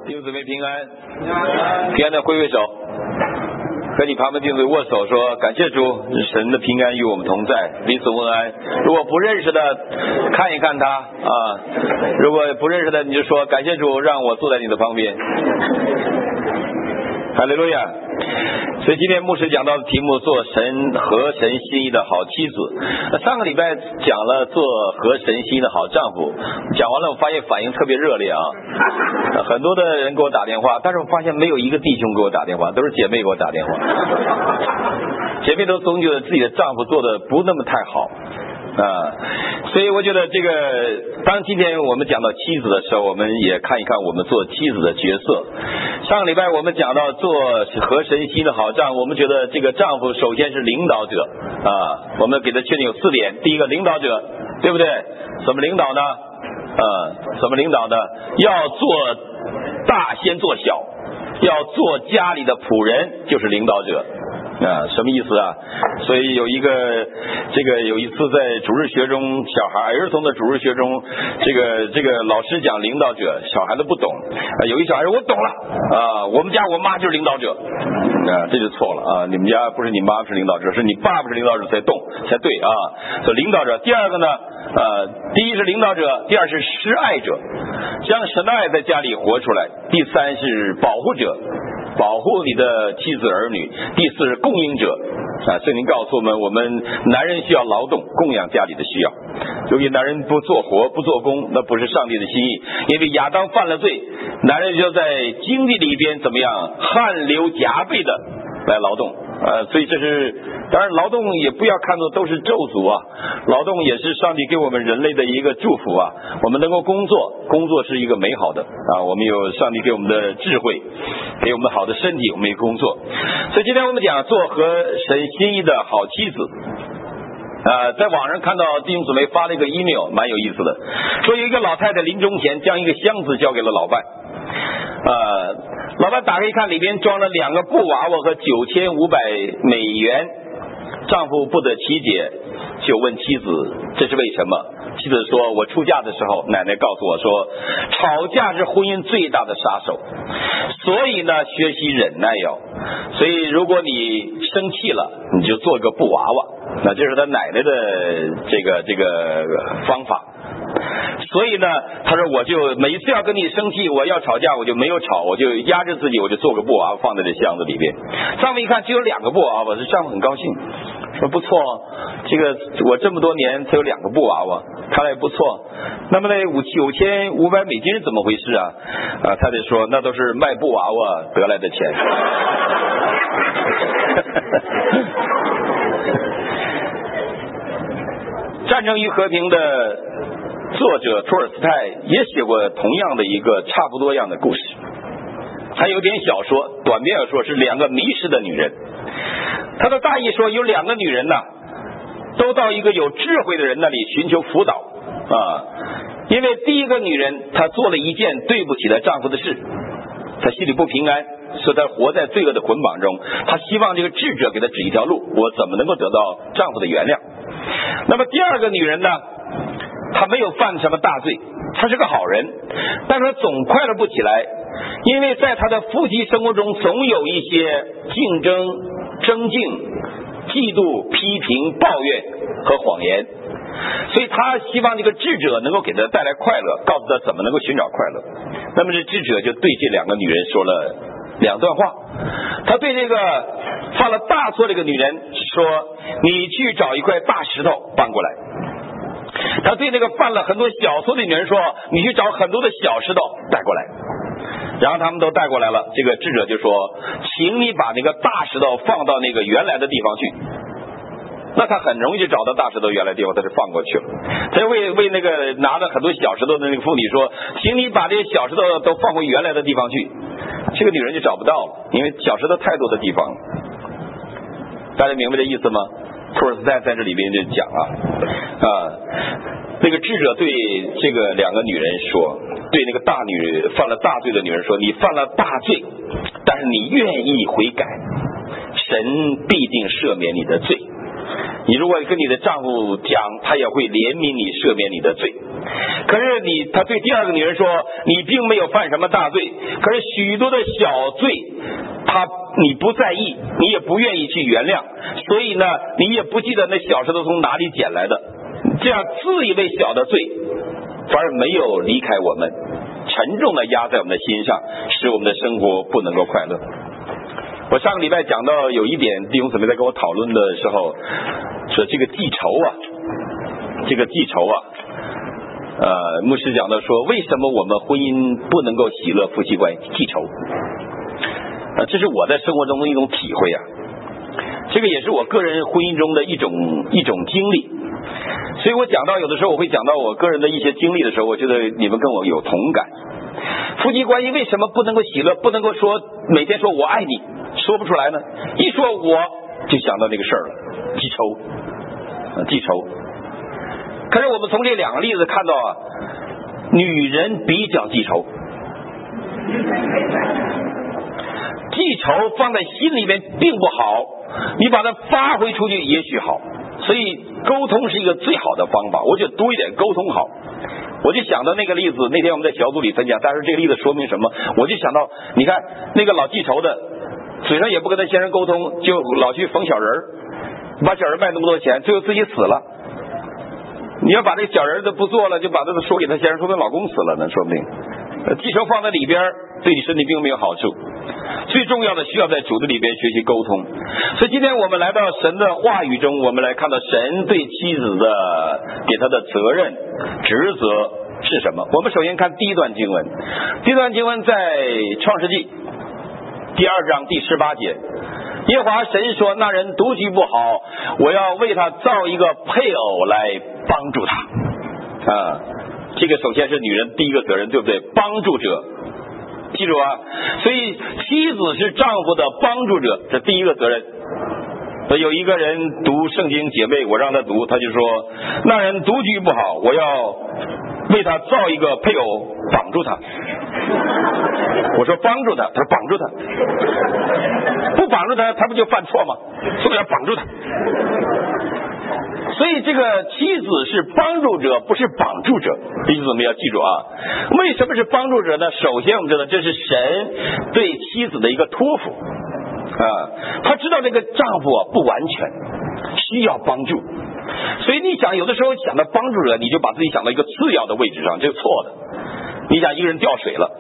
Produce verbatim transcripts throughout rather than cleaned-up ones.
弟兄姊妹平安，平安的挥挥手，和你旁边弟兄姊妹握手，说感谢主，神的平安与我们同在，彼此问安。如果不认识的，看一看他啊；如果不认识的，你就说感谢主，让我坐在你的旁边。哈利路亚！所以今天牧师讲到的题目，做神合神心意的好妻子。上个礼拜讲了做合神心意的好丈夫，讲完了我发现反应特别热烈啊，很多的人给我打电话，但是我发现没有一个弟兄给我打电话，都是姐妹给我打电话。姐妹都总觉得自己的丈夫做的不那么太好啊，所以我觉得这个，当今天我们讲到妻子的时候，我们也看一看我们做妻子的角色。上个礼拜我们讲到做合神心的好丈夫，我们觉得这个丈夫首先是领导者啊，我们给他确定有四点。第一个，领导者，对不对？怎么领导呢？啊，怎么领导呢？要做大先做小，要做家里的仆人，就是领导者。啊，什么意思啊？所以有一个这个有一次在主日学中，小孩儿童的主日学中，这个这个老师讲领导者，小孩子不懂啊。有一小孩说我懂了啊，我们家我妈就是领导者啊，这就错了啊。你们家不是你妈是领导者，是你爸爸是领导者才动才对啊。所以领导者，第二个呢，呃，第一是领导者，第二是施爱者，将神的爱在家里活出来，第三是保护者，保护你的妻子儿女，第四是供应者啊。圣经告诉我们，我们男人需要劳动供养家里的需要，由于男人不做活不做工，那不是上帝的心意。因为亚当犯了罪，男人就在经济里边怎么样，汗流浃背的来劳动啊，所以这是当然，劳动也不要看作都是咒诅啊，劳动也是上帝给我们人类的一个祝福啊。我们能够工作，工作是一个美好的啊，我们有上帝给我们的智慧，给我们好的身体，我们也工作。所以今天我们讲做合神心意的好妻子。呃，在网上看到弟兄姊妹发了一个 email， 蛮有意思的，说有一个老太太临终前将一个箱子交给了老伴，呃，老伴打开一看，里边装了两个布娃娃和九千五百美元，丈夫不得其解，就问妻子这是为什么。妻子说，我出嫁的时候，奶奶告诉我说，吵架是婚姻最大的杀手，所以呢学习忍耐要，所以如果你生气了，你就做个布娃娃，那这是他奶奶的这个这个方法。所以呢，他说我就每一次要跟你生气，我要吵架，我就没有吵，我就压制自己，我就做个布娃娃放在这箱子里边。丈夫一看只有两个布娃娃，这丈夫很高兴，说不错，这个我这么多年才有两个布娃娃，看来不错。那么那五九千五百美金是怎么回事啊？啊，他得说那都是卖布娃娃得来的钱。战争与和平的作者托尔斯泰也写过同样的一个差不多样的故事，还有点小说，短篇小说是两个迷失的女人。他的大意说，有两个女人呢，都到一个有智慧的人那里寻求辅导啊。因为第一个女人她做了一件对不起她丈夫的事，她心里不平安，所以她活在罪恶的捆绑中，她希望这个智者给她指一条路，我怎么能够得到丈夫的原谅。那么第二个女人呢，她没有犯什么大罪，她是个好人，但是她总快乐不起来，因为在她的夫妻生活中总有一些竞争、争竞、嫉妒、批评、抱怨和谎言，所以她希望这个智者能够给她带来快乐，告诉她怎么能够寻找快乐。那么这智者就对这两个女人说了两段话。他对这个犯了大错这个女人说，你去找一块大石头搬过来。他对那个犯了很多小错的女人说，你去找很多的小石头带过来。然后他们都带过来了，这个智者就说，请你把那个大石头放到那个原来的地方去。那他很容易就找到大石头原来地方，他就放过去了。他就为为那个拿了很多小石头的那个妇女说，请你把这些小石头都放回原来的地方去。这个女人就找不到了，因为小石头太多的地方了。大家明白这意思吗？托尔斯泰在这里边就讲啊啊，那个智者对这个两个女人说，对那个大女犯了大罪的女人说，你犯了大罪，但是你愿意悔改，神必定赦免你的罪。 你如果跟你的丈夫讲，他也会怜悯你，赦免你的罪。可是你他对第二个女人说，你并没有犯什么大罪，可是许多的小罪他你不在意，你也不愿意去原谅，所以呢你也不记得那小石头从哪里捡来的，这样自以为小的罪反而没有离开我们，沉重的压在我们的心上，使我们的生活不能够快乐。我上个礼拜讲到有一点，弟兄姊妹在跟我讨论的时候说，这个记仇啊，这个记仇啊，呃，牧师讲到说，为什么我们婚姻不能够喜乐夫妻关系？记仇，呃，这是我在生活中的一种体会啊，这个也是我个人婚姻中的一种一种经历。所以我讲到有的时候我会讲到我个人的一些经历的时候，我觉得你们跟我有同感。夫妻关系为什么不能够喜乐，不能够说每天说我爱你，说不出来呢？一说我就想到那个事儿了，记仇，记仇。可是我们从这两个例子看到啊，女人比较记仇，记仇放在心里面并不好，你把它发挥出去也许好。所以沟通是一个最好的方法，我觉得多一点沟通好。我就想到那个例子，那天我们在小组里分享，但是这个例子说明什么？我就想到，你看那个老记仇的，嘴上也不跟他先生沟通，就老去缝小人儿，把小人卖那么多钱，最后自己死了。你要把这个小人都不做了，就把这个说给他先生，说明老公死了呢，说不定。记仇放在里边，对你身体并没有好处。最重要的需要在主的里边学习沟通。所以今天我们来到神的话语中，我们来看到神对妻子的给他的责任职责是什么。我们首先看第一段经文，第一段经文在创世纪第二章第十八节，耶和华神说，那人独居不好，我要为他造一个配偶来帮助他啊。这个首先是女人第一个责任，对不对？帮助者，记住啊，所以妻子是丈夫的帮助者，这第一个责任。有一个人读圣经，姐妹我让他读，他就说，那人独居不好，我要为他造一个配偶绑住他。我说帮助他，他说绑住他，不绑住他他不就犯错吗？所以要绑住他。所以这个妻子是帮助者，不是绑助者，弟兄姊妹要记住啊。为什么是帮助者呢？首先我们知道这是神对妻子的一个托付啊，他知道这个丈夫啊不完全，需要帮助。所以你想有的时候想到帮助者，你就把自己想到一个次要的位置上，这是错的。你想一个人掉水了，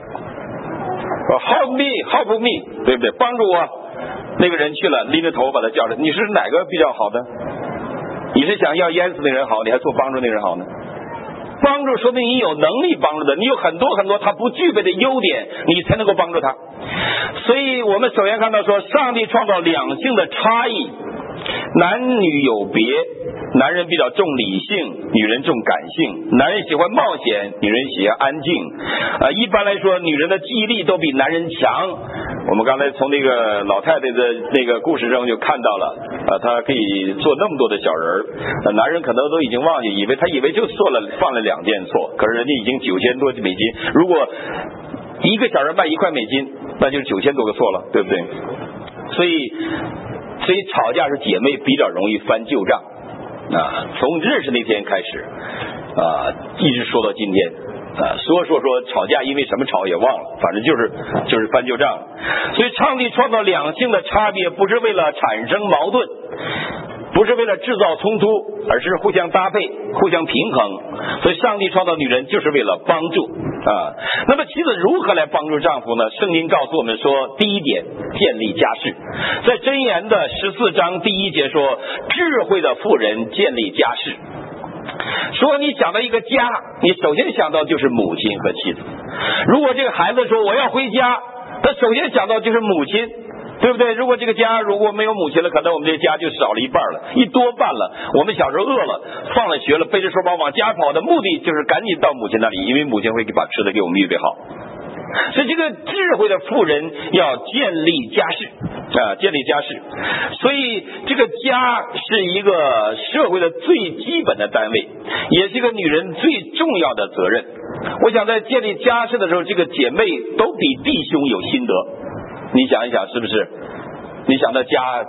help me help me， 对不对？帮助我，那个人去了拎着头把他叫着，你是哪个比较好的？你是想要淹死那人好，你还做帮助那人好呢？帮助说明你有能力帮助的，你有很多很多他不具备的优点，你才能够帮助他。所以我们首先看到说，上帝创造两性的差异，男女有别，男人比较重理性，女人重感性，男人喜欢冒险，女人喜欢安静。呃，一般来说，女人的记忆力都比男人强。我们刚才从那个老太太的那个故事中就看到了，呃，她可以做那么多的小人儿，呃，男人可能都已经忘记，以为他以为就做了犯了两件错，可是人家已经九千多美金，如果一个小人卖一块美金，那就是九千多个错了，对不对？所以，所以吵架是姐妹比较容易翻旧账啊，从认识那天开始啊，一直说到今天。啊，说说说吵架，因为什么吵也忘了，反正就是就是翻旧账。所以上帝创造两性的差别，不是为了产生矛盾，不是为了制造冲突，而是互相搭配，互相平衡。所以上帝创造女人就是为了帮助啊。那么妻子如何来帮助丈夫呢？圣经告诉我们说，第一点，建立家室。在箴言的十四章第一节说，智慧的妇人建立家室。说你想到一个家，你首先想到就是母亲和妻子。如果这个孩子说我要回家，他首先想到就是母亲，对不对？如果这个家如果没有母亲了，可能我们这个家就少了一半了，一多半了。我们小时候饿了，放了学了，背着书包往家跑的目的就是赶紧到母亲那里，因为母亲会把吃的给我们预备好。所以这个智慧的妇人要建立家室啊，建立家室。所以这个家是一个社会的最基本的单位，也是一个女人最重要的责任。我想在建立家室的时候，这个姐妹都比弟兄有心得。你想一想是不是？你想到家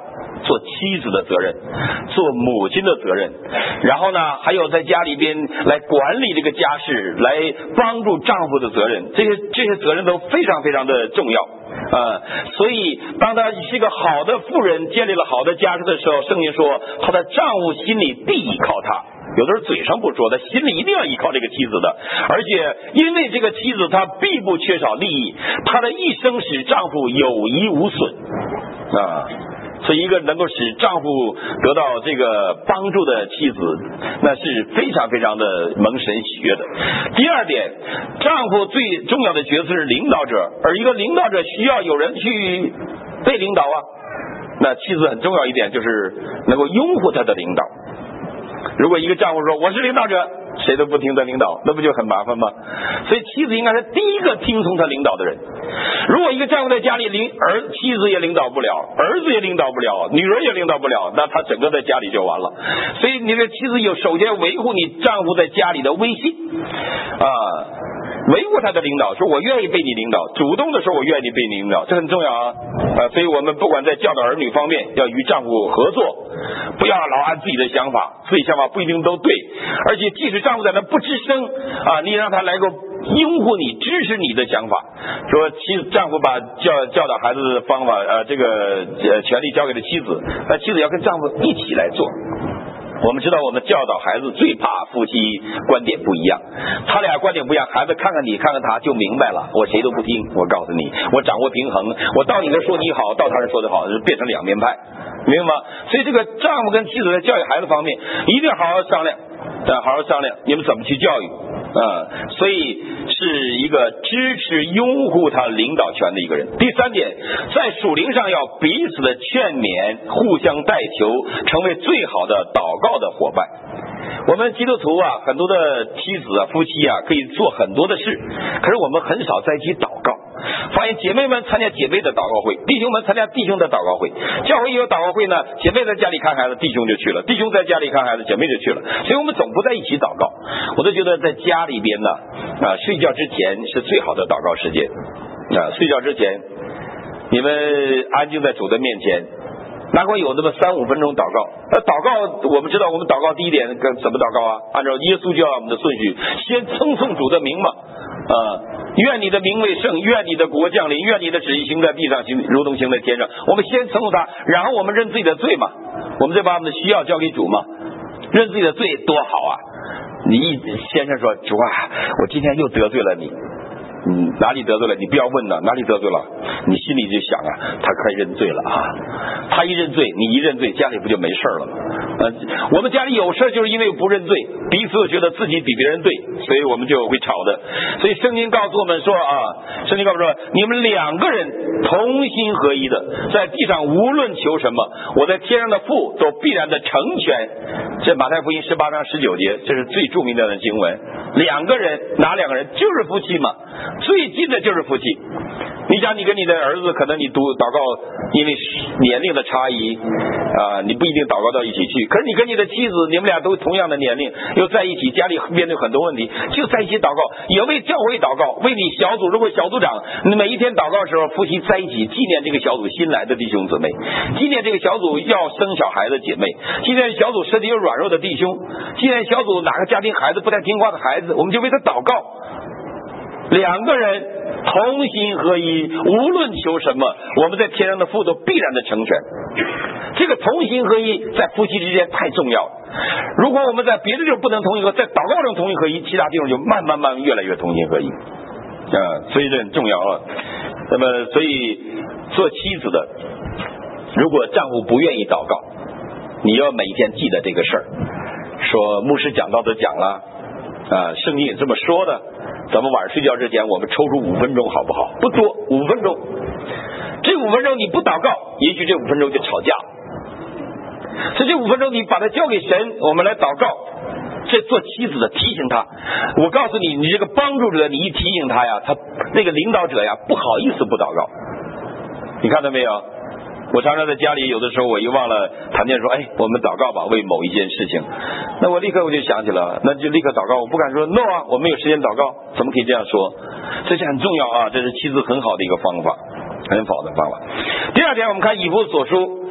做妻子的责任，做母亲的责任，然后呢还有在家里边来管理这个家事，来帮助丈夫的责任，这些这些责任都非常非常的重要啊、呃。所以当她是一个好的妇人，建立了好的家室的时候，圣经说她的丈夫心里必依靠她。有的时候嘴上不说，他心里一定要依靠这个妻子的，而且因为这个妻子她必不缺少利益，她的一生使丈夫有益无损啊。所以一个能够使丈夫得到这个帮助的妻子，那是非常非常的蒙神喜悦的。第二点，丈夫最重要的角色是领导者，而一个领导者需要有人去被领导啊。那妻子很重要一点就是能够拥护他的领导。如果一个丈夫说我是领导者，谁都不听他领导，那不就很麻烦吗？所以妻子应该是第一个听从他领导的人。如果一个丈夫在家里领儿妻子也领导不了，儿子也领导不了，女儿也领导不了，那他整个在家里就完了。所以你的妻子有首先维护你丈夫在家里的威信啊，维护他的领导，说我愿意被你领导，主动的说我愿意被你领导，这很重要啊啊！所以我们不管在教导儿女方面，要与丈夫合作，不要老按自己的想法，自己想法不一定都对，而且即使丈夫在那不吱声啊，你让他来个拥护你、支持你的想法。说妻丈夫把教教导孩子的方法呃这个呃权利交给了妻子，那妻子要跟丈夫一起来做。我们知道我们教导孩子最怕夫妻观点不一样，他俩观点不一样，孩子看看你看看他就明白了，我谁都不听，我告诉你，我掌握平衡，我到你那说你好，到他那说的好，就变成两面派，明白吗？所以这个丈夫跟妻子在教育孩子方面一定要好好商量，好好商量你们怎么去教育啊、嗯，所以是一个支持拥护他领导权的一个人。第三点，在属灵上要彼此的劝勉，互相代求，成为最好的祷告的伙伴。我们基督徒啊，很多的妻子啊、夫妻啊，可以做很多的事，可是我们很少在一起祷告。发现姐妹们参加姐妹的祷告会，弟兄们参加弟兄的祷告会。教会有祷告会呢，姐妹在家里看孩子，弟兄就去了；弟兄在家里看孩子，姐妹就去了。所以我们总不在一起祷告。我都觉得在家里边呢，啊，睡觉之前是最好的祷告时间。啊，睡觉之前，你们安静在主的面前。哪管有那么三五分钟祷告，那祷告我们知道，我们祷告第一点跟怎么祷告啊？按照耶稣教我们的顺序，先称颂主的名嘛，啊，愿你的名为圣，愿你的国降临，愿你的旨意行在地上，行如同行在天上。我们先称颂他，然后我们认自己的罪嘛，我们再把我们的需要交给主嘛，认自己的罪多好啊！你一先生说主啊，我今天又得罪了你。嗯，哪里得罪了？你不要问了，哪里得罪了？你心里就想啊，他快认罪了啊！他一认罪，你一认罪，家里不就没事了吗？呃，我们家里有事就是因为不认罪，彼此觉得自己比别人对，所以我们就会吵的。所以圣经告诉我们说啊，圣经告诉我们说，你们两个人同心合一的，在地上无论求什么，我在天上的父都必然的成全。这马太福音十八章十九节，这是最著名的经文。两个人，哪两个人？就是夫妻嘛。最近的就是夫妻。你想你跟你的儿子，可能你读祷告，因为年龄的差异啊、呃，你不一定祷告到一起去。可是你跟你的妻子，你们俩都同样的年龄，又在一起，家里面对很多问题，就在一起祷告，也为教会祷告，为你小组，如果小组长，你每一天祷告的时候，夫妻在一起纪念这个小组新来的弟兄姊妹，纪念这个小组要生小孩的姐妹，纪念小组身体有软弱的弟兄，纪念小组哪个家庭孩子不太听话的孩子，我们就为他祷告。两个人同心合一，无论求什么，我们在天上的父都必然的成全。这个同心合一在夫妻之间太重要了。如果我们在别的地方不能同心合一，在祷告中同心合一，其他地方就慢慢慢慢越来越同心合一啊，所以这很重要啊。那么，所以做妻子的，如果丈夫不愿意祷告，你要每天记得这个事儿。说牧师讲道都讲了啊，圣经也这么说的。咱们晚上睡觉之前，我们抽出五分钟好不好？不多，五分钟。这五分钟你不祷告，也许这五分钟就吵架。所以这五分钟你把它交给神，我们来祷告。这做妻子的提醒他，我告诉你，你这个帮助者，你一提醒他呀，他那个领导者呀，不好意思不祷告。你看到没有？我常常在家里，有的时候我一忘了谈见说，哎，我们祷告吧，为某一件事情。那我立刻我就想起了，那就立刻祷告。我不敢说 no 啊，我没有时间祷告，怎么可以这样说？这是很重要啊，这是妻子很好的一个方法，很好的方法。第二点，我们看以弗所书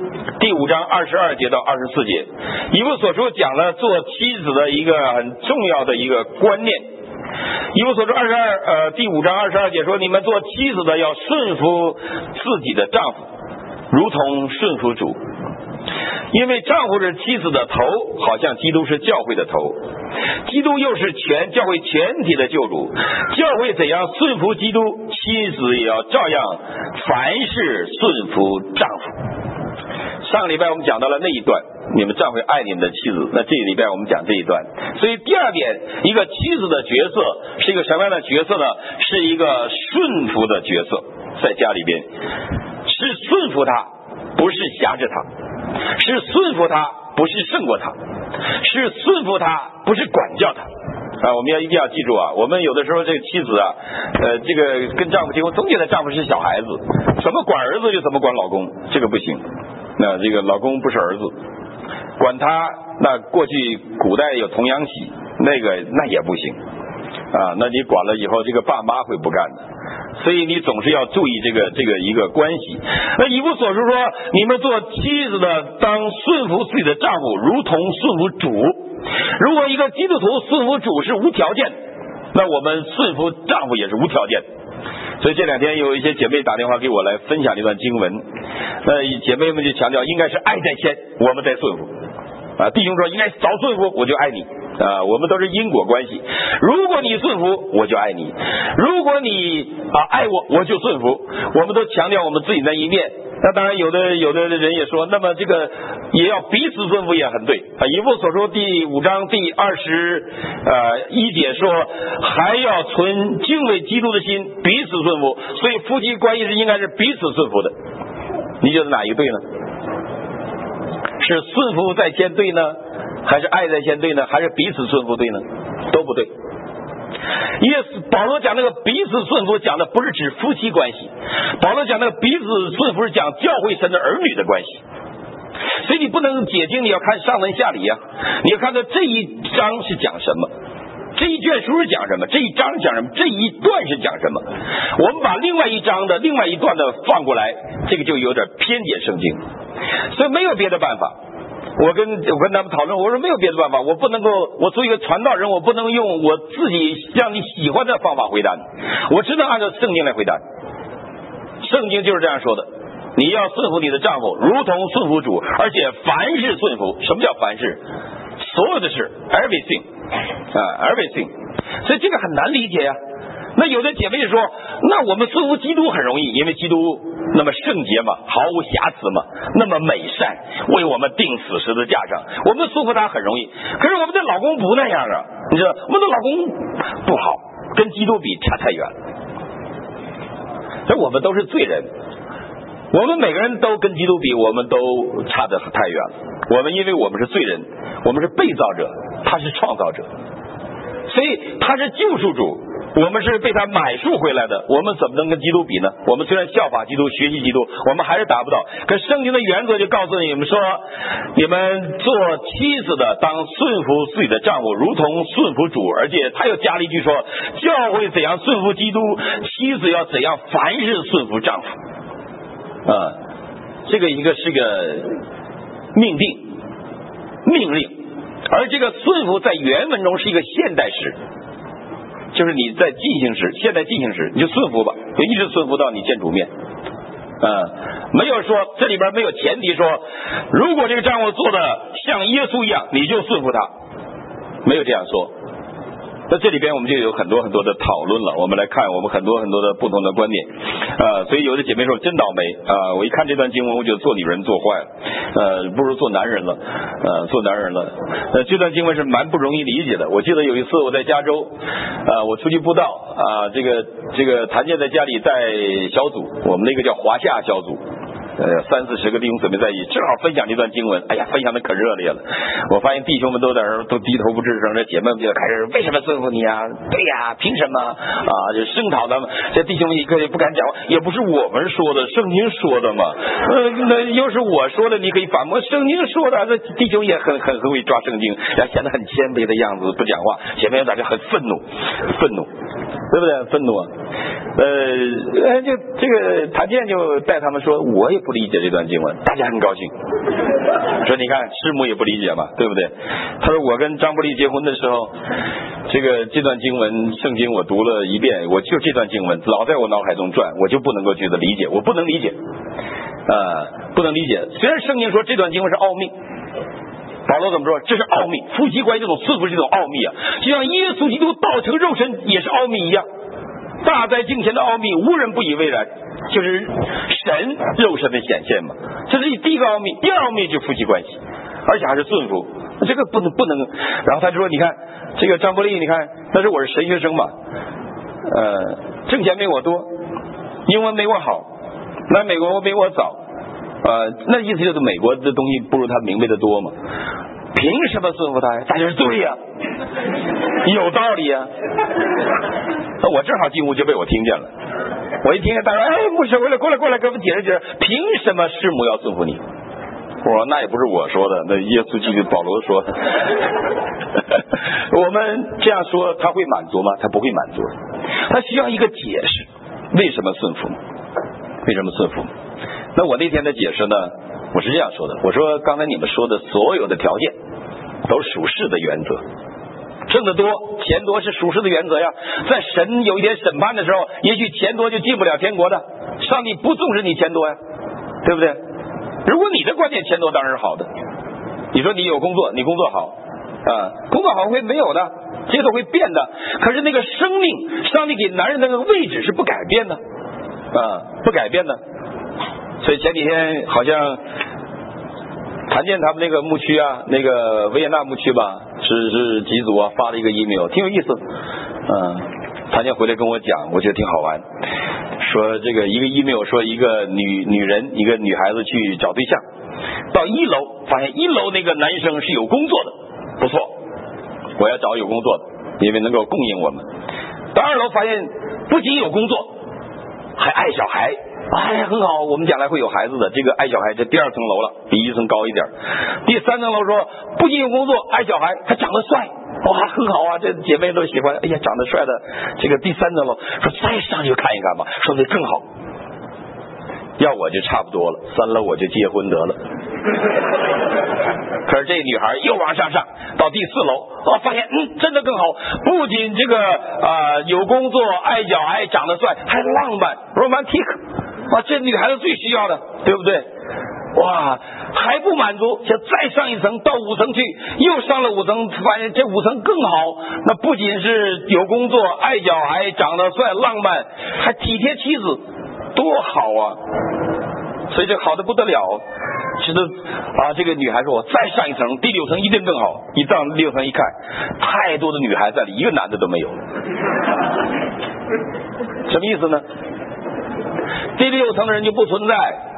第五章二十二节到二十四节，以弗所书讲了做妻子的一个很重要的一个观念。以弗所书二十二呃第五章二十二节说，你们做妻子的要顺服自己的丈夫，如同顺服主。因为丈夫是妻子的头，好像基督是教会的头，基督又是全教会全体的救主。教会怎样顺服基督，妻子也要照样凡事顺服丈夫。上个礼拜我们讲到了那一段，你们丈夫爱你们的妻子，那这个礼拜我们讲这一段。所以第二点，一个妻子的角色是一个什么样的角色呢？是一个顺服的角色，在家里边是顺服他，不是辖制他，是顺服他，不是胜过他，是顺服他，不是管教他啊！我们要一定要记住啊！我们有的时候这个妻子啊，呃，这个跟丈夫结婚，总觉得丈夫是小孩子，怎么管儿子就怎么管老公，这个不行。那这个老公不是儿子，管他，那过去古代有童养媳，那个那也不行啊！那你管了以后，这个爸妈会不干的。所以你总是要注意这个这个一个关系。那以弗所书说，你们做妻子的当顺服自己的丈夫，如同顺服主。如果一个基督徒顺服主是无条件，那我们顺服丈夫也是无条件。所以这两天有一些姐妹打电话给我来分享这段经文，那姐妹们就强调应该是爱在先，我们在顺服啊。弟兄说应该早顺服，我就爱你啊，我们都是因果关系。如果你顺服，我就爱你；如果你啊爱我，我就顺服。我们都强调我们自己那一面。那当然，有的有的人也说，那么这个也要彼此顺服，也很对啊。以弗所书第五章第二十呃一节说，还要存敬畏基督的心，彼此顺服。所以夫妻关系是应该是彼此顺服的。你觉得哪一个对呢？是顺服在先对呢，还是爱在先对呢，还是彼此顺服对呢？都不对。耶稣保罗讲那个彼此顺服，讲的不是指夫妻关系，保罗讲那个彼此顺服是讲教会神的儿女的关系。所以你不能解经，你要看上文下理啊，你要看到这一章是讲什么，这一卷书是讲什么，这一章是讲什么，这一段是讲什么。我们把另外一章的另外一段的放过来，这个就有点偏解圣经。所以没有别的办法。我跟我跟他们讨论，我说没有别的办法，我不能够，我作为一个传道人，我不能用我自己让你喜欢的方法回答你，我只能按照圣经来回答你。圣经就是这样说的，你要顺服你的丈夫，如同顺服主，而且凡事顺服。什么叫凡事？所有的事 ，everything 啊 ，everything。所以这个很难理解呀、啊。那有的姐妹就说，那我们顺服基督很容易，因为基督那么圣洁嘛，毫无瑕疵嘛，那么美善，为我们钉死十字架上，我们顺服他很容易。可是我们的老公不那样啊，你知道，我们的老公不好，跟基督比差太远了。所以我们都是罪人，我们每个人都跟基督比，我们都差得太远了。我们因为我们是罪人，我们是被造者，他是创造者，所以他是救赎主。我们是被他买赎回来的，我们怎么能跟基督比呢？我们虽然效法基督，学习基督，我们还是达不到。可圣经的原则就告诉你们说，你们做妻子的当顺服自己的丈夫，如同顺服主。而且他又加了一句说，教会怎样顺服基督，妻子要怎样凡事顺服丈夫。啊，这个一个是个命定命令，而这个顺服在原文中是一个现代时，就是你在进行时，现在进行时，你就顺服吧，就一直顺服到你见主面。啊、呃，没有说这里边没有前提说，如果这个丈夫做的像耶稣一样，你就顺服他，没有这样说。那这里边我们就有很多很多的讨论了，我们来看我们很多很多的不同的观点，呃，所以有的姐妹说真倒霉啊、呃！我一看这段经文，我觉得做女人做坏了，呃，不如做男人了，呃，做男人了。呃，这段经文是蛮不容易理解的。我记得有一次我在加州，呃，我出去布道啊、呃，这个这个谭健在家里带小组，我们那个叫华夏小组。呃，三四十个弟兄姊妹在一起，正好分享这段经文，哎呀，分享的可热烈了。我发现弟兄们都在那儿都低头不吱声，这姐妹们就开始为什么顺服你啊？对呀，凭什么啊？就声讨他们。这弟兄一个也不敢讲话，也不是我们说的，圣经说的嘛。呃，那又是我说的，你可以反驳圣经说的。这弟兄也很很很会抓圣经，然后显得很谦卑的样子，不讲话。姐妹在这很愤怒，愤怒。 对不对？愤怒啊！呃，就这个谭健就带他们说，我也不理解这段经文，大家很高兴。说你看师母也不理解嘛，对不对？他说我跟张伯利结婚的时候，这个这段经文圣经我读了一遍，我就这段经文老在我脑海中转，我就不能够觉得理解，我不能理解啊、呃，不能理解。虽然圣经说这段经文是奥秘，保罗怎么说？这是奥秘，夫妻关系这种顺服是这种奥秘啊，就像耶稣基督道成肉身也是奥秘一样。大在镜前的奥秘，无人不以为然，就是神肉身的显现嘛。这是第一个奥秘，第二奥秘就是夫妻关系，而且还是顺服，这个不能不能。然后他就说：“你看这个张伯利，你看，但是我是神学生嘛，呃，挣钱没我多，英文没我好，来美国没我早，呃，那意思就是美国的东西不如他明白的多嘛。凭什么顺服他呀？他就是对呀、啊，有道理呀、啊。”我正好进屋就被我听见了，我一听见他说：“哎，牧师，过来过来过来，给我们解释解释，凭什么师母要顺服你？”我说：“那也不是我说的，那耶稣基督保罗说的。”我们这样说他会满足吗？他不会满足，他需要一个解释，为什么顺服？为什么顺服？那我那天的解释呢？我是这样说的，我说刚才你们说的所有的条件都属世的原则。挣得多钱多是属实的原则呀，在神有一天审判的时候，也许钱多就进不了天国的，上帝不重视你钱多呀，对不对？如果你的观点钱多当然是好的，你说你有工作，你工作好啊，工作好会没有的，这个会变的，可是那个生命，上帝给男人那个位置是不改变的啊，不改变的。所以前几天好像谭健他们那个牧区啊，那个维也纳牧区吧，是是几组啊发了一个 email， 挺有意思。嗯，谭健回来跟我讲，我觉得挺好玩。说这个一个 email 说一个女女人，一个女孩子去找对象，到一楼发现一楼那个男生是有工作的，不错，我要找有工作的，因为能够供应我们。到二楼发现不仅有工作，还爱小孩。哎，很好，我们将来会有孩子的。这个爱小孩，这第二层楼了，比一层高一点。第三层楼说，不仅有工作，爱小孩，还长得帅，哇，很好啊，这姐妹都喜欢。哎呀，长得帅的，这个第三层楼说再上去看一看吧，说那更好。要我就差不多了，三楼我就结婚得了。可是这女孩又往上上，到第四楼，哦，发现嗯，真的更好，不仅这个啊、呃、有工作，爱小孩，长得帅，还浪漫 ，romantic。啊，这女孩子最需要的，对不对？哇，还不满足，就再上一层，到五层去，又上了五层，发现这五层更好。那不仅是有工作、爱小孩、长得帅、浪漫，还体贴妻子，多好啊！所以这好的不得了。觉得啊，这个女孩说，我再上一层，第六层一定更好。一上六层一看，太多的女孩在里，一个男的都没有。什么意思呢？第六层的人就不存在，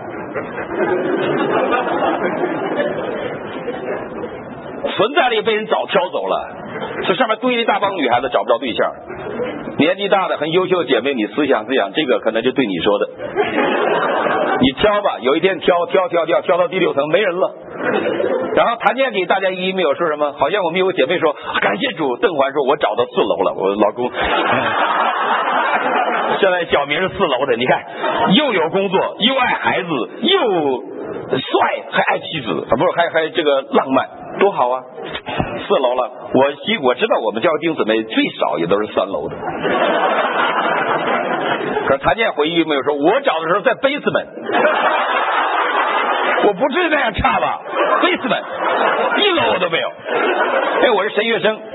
存在了也被人早挑走了。这上面堆了一大帮女孩子找不着对象，年纪大的很优秀的姐妹，你思想思想，这个可能就对你说的。你挑吧，有一天挑挑挑挑挑到第六层没人了，然后谭健给大家一 email 说什么？好像我们有个姐妹说，感谢主。邓环说，我找到四楼了，我老公。现在小明是四楼的，你看，又有工作，又爱孩子，又帅，还爱妻子，啊，不是还还这个浪漫，多好啊！四楼了，我其我知道我们教弟兄姊妹最少也都是三楼的。可是谭健回忆没有说，我找的时候在basement，我不至于那样差吧 ？basement， 一楼我都没有。哎，我是神学生。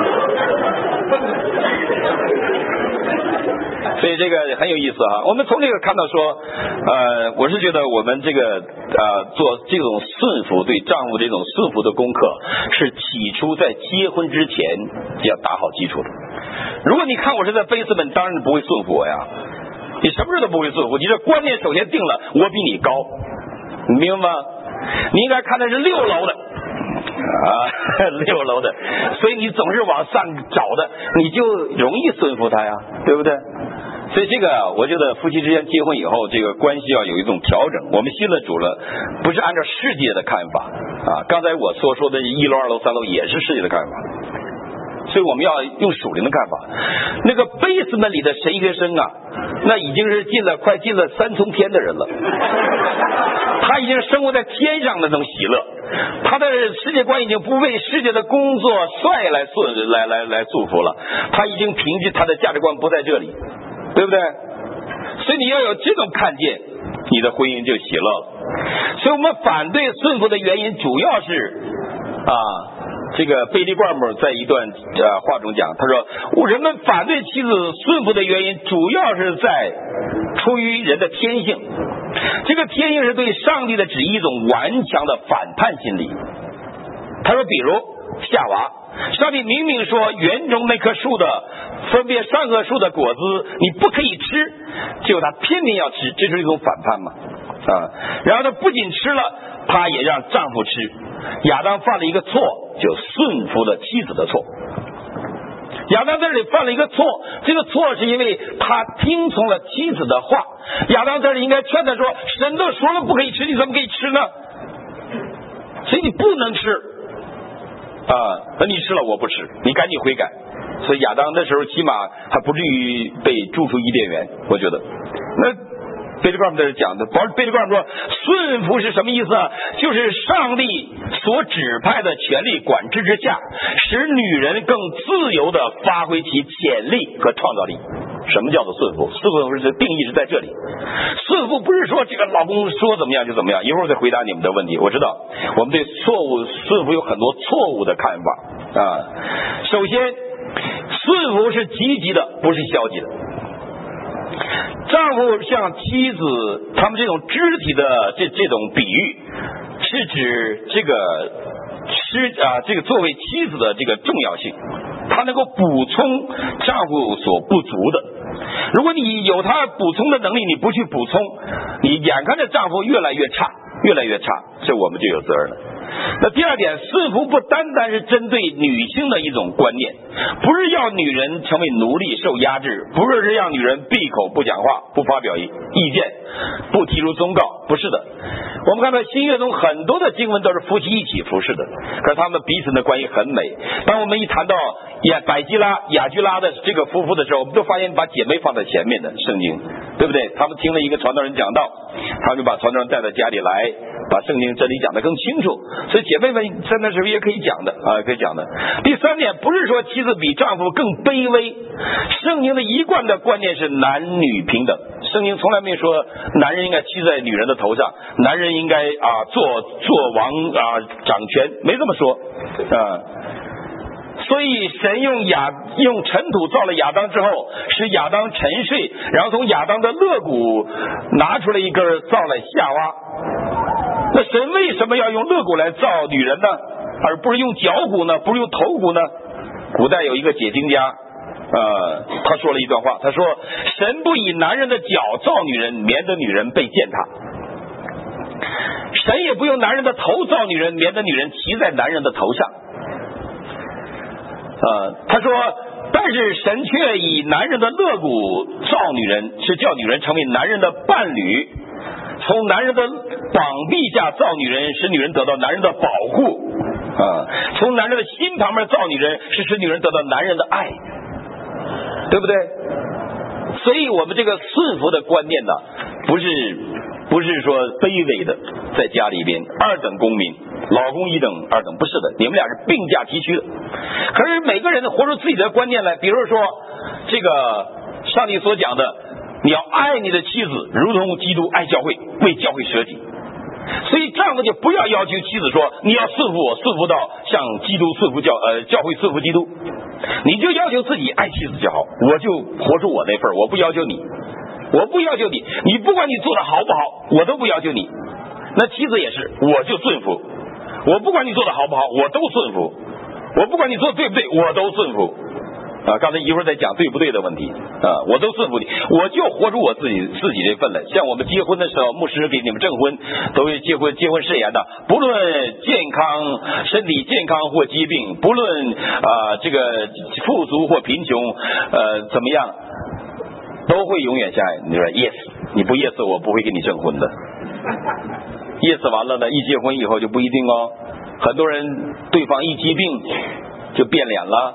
所以这个很有意思啊！我们从这个看到说，呃，我是觉得我们这个呃做这种顺服对丈夫这种顺服的功课，是起初在结婚之前要打好基础的。如果你看我是在basement，当然不会顺服我呀，你什么事都不会顺服。你这观念首先定了，我比你高，你明白吗？你应该看的是六楼的。啊，六楼的，所以你总是往上找的，你就容易顺服他呀，对不对？所以这个我觉得夫妻之间结婚以后，这个关系要有一种调整。我们信了主了，不是按照世界的看法啊。刚才我所说的一楼、二楼、三楼也是世界的看法。 所以我们要用属灵的看法。那个 basement 里的神学生啊，那已经是进了快进了三重天的人了，他已经生活在天上的那种喜乐，他的世界观已经不为世界的工作帅来顺来来来束缚了，他已经凭借他的价值观不在这里，对不对？所以你要有这种看见，你的婚姻就喜乐了。所以我们反对顺服的原因主要是啊，这个贝利冠姆在一段呃话中讲，他说人们反对妻子顺服的原因主要是在出于人的天性，这个天性是对上帝的旨意一种顽强的反叛心理。他说比如夏娃，上帝明明说园中那棵树的分别善恶树的果子你不可以吃，结果他偏偏要吃，这是一种反叛嘛啊！然后他不仅吃了，他也让丈夫吃。亚当犯了一个错，就顺服了妻子的错。亚当在这里犯了一个错，这个错是因为他听从了妻子的话。亚当在这里应该劝他说，神都说了不可以吃，你怎么可以吃呢？所以你不能吃啊！那你吃了我不吃，你赶紧悔改。所以亚当那时候起码还不至于被逐出伊甸园，我觉得。那贝利冠姆在这讲的，贝利冠姆说顺服是什么意思啊？就是上帝所指派的权力管制之下，使女人更自由地发挥其潜力和创造力。什么叫做顺服？顺服的定义是在这里。顺服不是说这个老公说怎么样就怎么样。一会儿再回答你们的问题。我知道我们对错误顺服有很多错误的看法啊。首先，顺服是积极的，不是消极的。丈夫像妻子他们这种肢体的这这种比喻，是指这个是啊这个作为妻子的这个重要性，她能够补充丈夫所不足的。如果你有他补充的能力，你不去补充，你眼看着丈夫越来越差越来越差，这我们就有责任了。那第二点，顺服不单单是针对女性的一种观念，不是要女人成为奴隶受压制，不是让女人闭口不讲话，不发表意见，不提出忠告，不是的。我们看到新约中很多的经文都是夫妻一起服侍的，可是他们彼此的关系很美。当我们一谈到亚百基拉雅居拉的这个夫妇的时候，我们都发现把姐妹放在前面的圣经，对不对？他们听了一个传道人讲道，他们就把传道人带到家里来，把圣经真理讲得更清楚。所以姐妹们在那时候也可以讲的啊，可以讲的。第三点，不是说妻子比丈夫更卑微，圣经的一贯的观念是男女平等。圣经从来没说男人应该骑在女人的头上，男人应该啊做做王啊掌权，没这么说啊。所以神用亚用尘土造了亚当之后，使亚当沉睡，然后从亚当的肋骨拿出来一根造了夏娃。那神为什么要用肋骨来造女人呢，而不是用脚骨呢，不是用头骨呢？古代有一个解经家呃，他说了一段话，他说神不以男人的脚造女人，免得女人被践踏，神也不用男人的头造女人，免得女人骑在男人的头上。呃，他说但是神却以男人的肋骨造女人，是叫女人成为男人的伴侣，从男人的膀臂下造女人，使女人得到男人的保护啊；从男人的心旁边造女人，是使女人得到男人的爱，对不对？所以我们这个顺服的观念呢，不是不是说卑微的在家里边二等公民，老公一等二等，不是的，你们俩是并驾齐驱的。可是每个人活出自己的观念来，比如说这个上帝所讲的，你要爱你的妻子如同基督爱教会，为教会舍己。所以丈夫就不要要求妻子说你要顺服我，顺服到像基督顺服教呃教会顺服基督，你就要求自己爱妻子就好，我就活出我那份，我不要求你，我不要求你，你不管你做的好不好，我都不要求你。那妻子也是，我就顺服，我不管你做的好不好，我都顺服，我不管你做对不对，我都顺服啊！刚才一会儿在讲对不对的问题啊，我都顺服你，我就活出我自己自己这份来。像我们结婚的时候，牧师给你们证婚，都是结婚结婚誓言的，不论健康身体健康或疾病，不论啊、呃、这个富足或贫穷，呃怎么样，都会永远相爱。你说 yes， 你不 yes 我不会给你证婚的。yes 完了呢，一结婚以后就不一定哦。很多人对方一疾病就变脸了，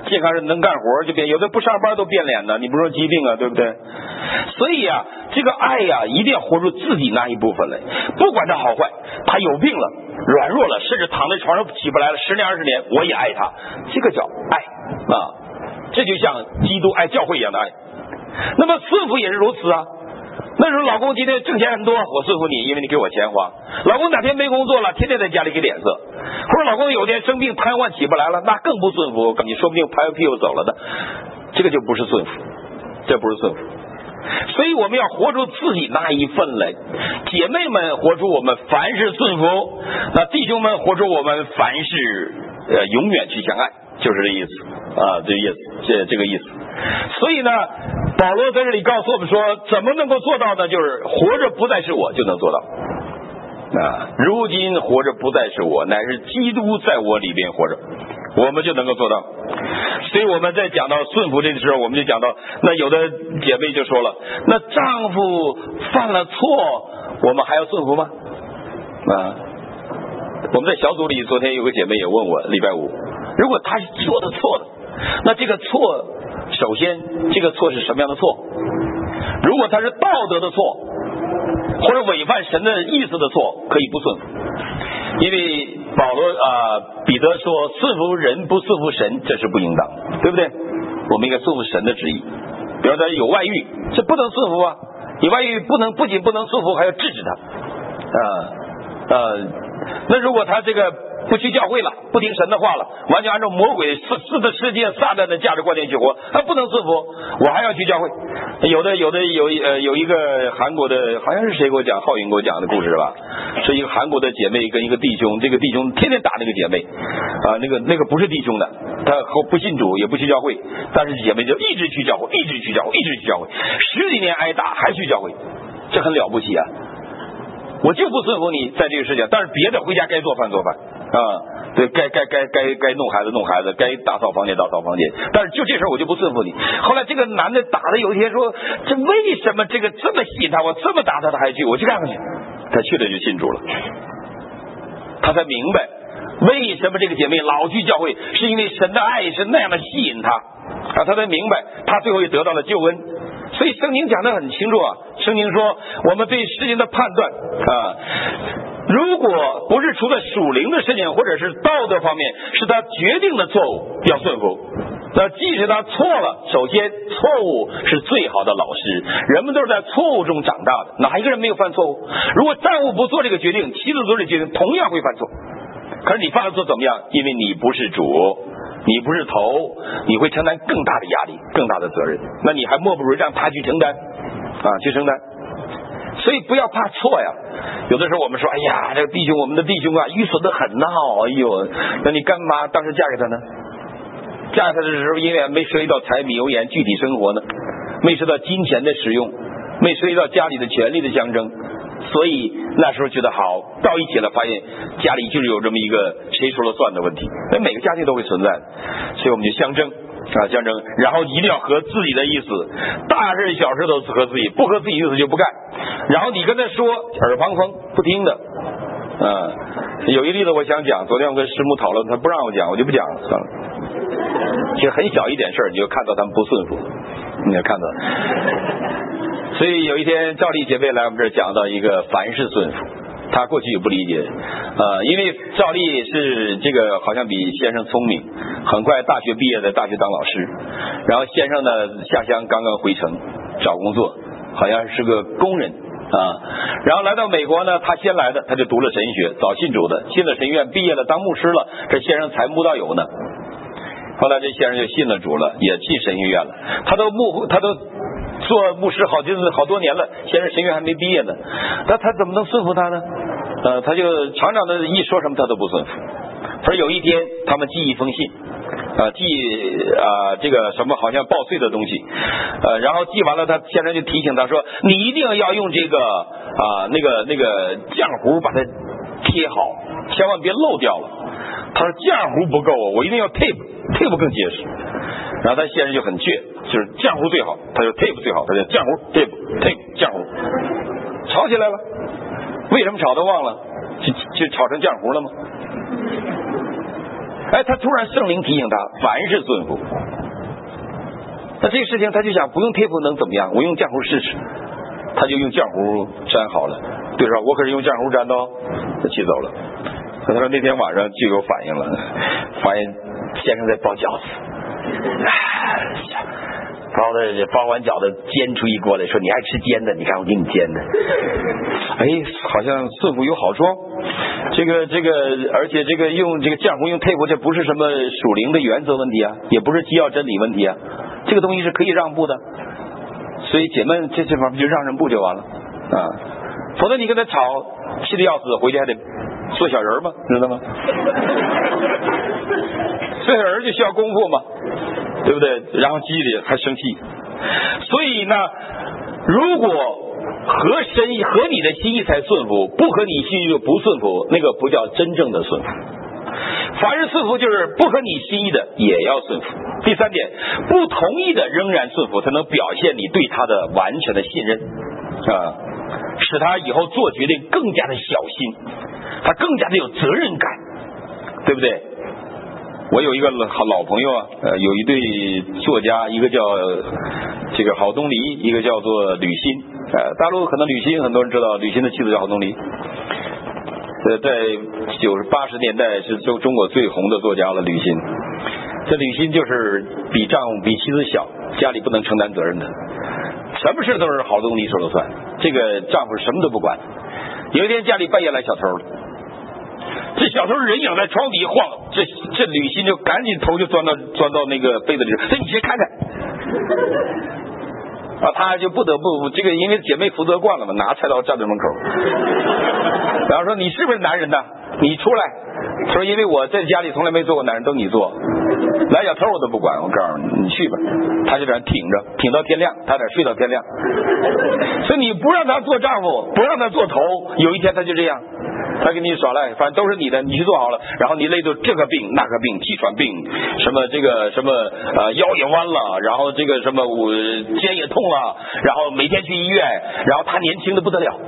健康人能干活就变，有的不上班都变脸呢，你不说疾病啊，对不对？所以啊，这个爱呀、啊，一定要活出自己那一部分来，不管他好坏，他有病了，软弱了，甚至躺在床上起不来了，十年二十年，我也爱他，这个叫爱啊，这就像基督爱教会一样的爱。那么顺服也是如此啊。那时候老公今天挣钱很多，我顺服你，因为你给我钱花。老公哪天没工作了，天天在家里给脸色，或者老公有天生病瘫痪起不来了，那更不顺服，你说不定拍拍屁股走了的，这个就不是顺服，这不是顺服。所以我们要活出自己那一份来，姐妹们活出我们凡事顺服，那弟兄们活出我们凡事呃永远去相爱，就是这意思啊，这意思，这这个意思。所以呢，保罗在这里告诉我们说，怎么能够做到呢？就是活着不再是我就能做到啊！如今活着不再是我，乃是基督在我里边活着，我们就能够做到。所以我们在讲到顺服这个时候，我们就讲到，那有的姐妹就说了，那丈夫犯了错，我们还要顺服吗？啊，我们在小组里昨天有个姐妹也问我，礼拜五，如果她是做的错的，那这个错，首先这个错是什么样的错？如果他是道德的错，或者违反神的意思的错，可以不顺服。因为保罗啊、呃，彼得说顺服人不顺服神，这是不应当，对不对？我们应该顺服神的旨意。比如说有外遇，这不能顺服啊！你外遇不能，不仅不能顺服，还要制止他。啊呃, 呃，那如果他这个不去教会了，不听神的话了，完全按照魔鬼四四的世界撒旦的价值观念去活，他不能顺服，我还要去教会。有的有的有呃有一个韩国的，好像是谁给我讲，浩云给我讲的故事吧，是一个韩国的姐妹跟一个弟兄，这个弟兄天天打那个姐妹啊，那个那个不是弟兄的，他不信主也不去教会，但是姐妹就一直去教会，一直去教会，一直去教会，十几年挨打还去教会，这很了不起啊！我就不顺服你在这个事情，但是别的回家该做饭做饭啊，对，该该该该该弄孩子弄孩子，该打扫房间打扫房间，但是就这事我就不顺服你。后来这个男的打的有一天说，这为什么这个这么吸引他，我这么打他他还去，我去看看去，他去了就信主了，他才明白为什么这个姐妹老去教会，是因为神的爱是那样的吸引他啊，他才明白，他最后也得到了救恩。所以圣经讲得很清楚啊，圣经说我们对事情的判断啊，如果不是除了属灵的事情或者是道德方面是他决定的错误，要顺服。那即使他错了，首先错误是最好的老师，人们都是在错误中长大的，哪一个人没有犯错误？如果丈夫不做这个决定，妻子做这个决定，同样会犯错。可是你犯了错怎么样？因为你不是主，你不是头，你会承担更大的压力，更大的责任，那你还莫不如让他去承担啊，去承担。所以不要怕错呀。有的时候我们说，哎呀，这个弟兄，我们的弟兄啊，愚蠢的很呐，哎呦，那你干嘛当时嫁给他呢？嫁给他的时候，因为没涉及到柴米油盐具体生活呢，没涉及到金钱的使用，没涉及到家里的权利的相争，所以那时候觉得好，到一起了，发现家里就是有这么一个谁说了算的问题，那每个家庭都会存在，所以我们就相争啊，相争，然后一定要合自己的意思，大事小事都是合自己，不合自己意思就不干。然后你跟他说耳旁风，不听的。啊，有一例子我想讲，昨天我跟师母讨论，他不让我讲，我就不讲了，算了。其实很小一点事儿，你就看到他们不顺服，你就看到。所以有一天赵丽姐妹来我们这儿讲到一个凡事顺服，她过去也不理解，呃，因为赵丽是这个好像比先生聪明，很快大学毕业，在大学当老师，然后先生呢下乡刚刚回城找工作，好像是个工人啊，然后来到美国呢，他先来的，他就读了神学，早信主的，进了神院，毕业了当牧师了，这先生才慕道友呢。后来这先生就信了主了，也进神学院了，他都牧他都做牧师好就是好多年了，先生神学还没毕业呢，那他怎么能顺服他呢？呃，他就常常的一说什么他都不顺服。可是有一天他们寄一封信啊，寄啊这个什么好像报税的东西，呃，然后寄完了，他先生就提醒他说，你一定要用这个啊那个那个浆糊把它贴好，千万别漏掉了。他说浆糊不够，我一定要 tape，tape 更结实。然后他先生就很倔，就是浆糊最好，他说 tape 最好，他就浆糊 tape tape 浆糊，吵起来了。为什么吵都忘了，就就吵成浆糊了吗？哎，他突然圣灵提醒他，凡事顺服那这个事情他就想不用贴布能怎么样？我用浆糊试试，他就用浆糊粘好了。对说，我可是用浆糊粘的哦，他气走了。他说那天晚上就有反应了，发现先生在包饺子，包的包完饺子煎出一锅来，说你爱吃煎的，你看我给你煎的。哎，好像顺服有好处。这个这个，而且这个用这个浆糊用贴布，这不是什么属灵的原则问题啊，也不是基要真理问题啊，这个东西是可以让步的。所以姐妹这这方面就让让步就完了啊，否则你跟他吵，气得要死，回去还得做小人嘛，知道吗？做小人就需要功夫嘛，对不对？然后激烈还生气，所以呢，如果合神合你的心意才顺服，不合你心意就不顺服，那个不叫真正的顺服。凡是顺服就是不合你心意的也要顺服。第三点，不同意的仍然顺服，才能表现你对他的完全的信任啊，使他以后做决定更加的小心，他更加的有责任感，对不对？我有一个好老朋友啊，呃，有一对作家，一个叫这个郝东篱，一个叫做吕欣。呃，大陆可能吕欣很多人知道，吕欣的妻子叫郝东篱。呃，在九十八十年代是中中国最红的作家了，吕欣。这吕欣就是比丈夫比妻子小，家里不能承担责任的，什么事都是郝东篱说了算，这个丈夫什么都不管。有一天家里半夜来小偷了。这小偷人影在床底下晃，这这吕欣就赶紧头就钻到钻到那个被子里，这你先看看。啊，他就不得不这个，因为姐妹负责惯了嘛，拿菜刀站在门口，然后说你是不是男人呢？你出来。说因为我在家里从来没做过男人，都你做。来小偷我都不管，我告诉你，你去吧。他就这样挺着，挺到天亮，他得睡到天亮。所以你不让他做丈夫，不让他做头，有一天他就这样。他给你耍赖，反正都是你的，你去做好了，然后你累到这个病那个病，气喘病，什么这个什么呃腰也弯了，然后这个什么我肩也痛了，然后每天去医院，然后他年轻的不得了。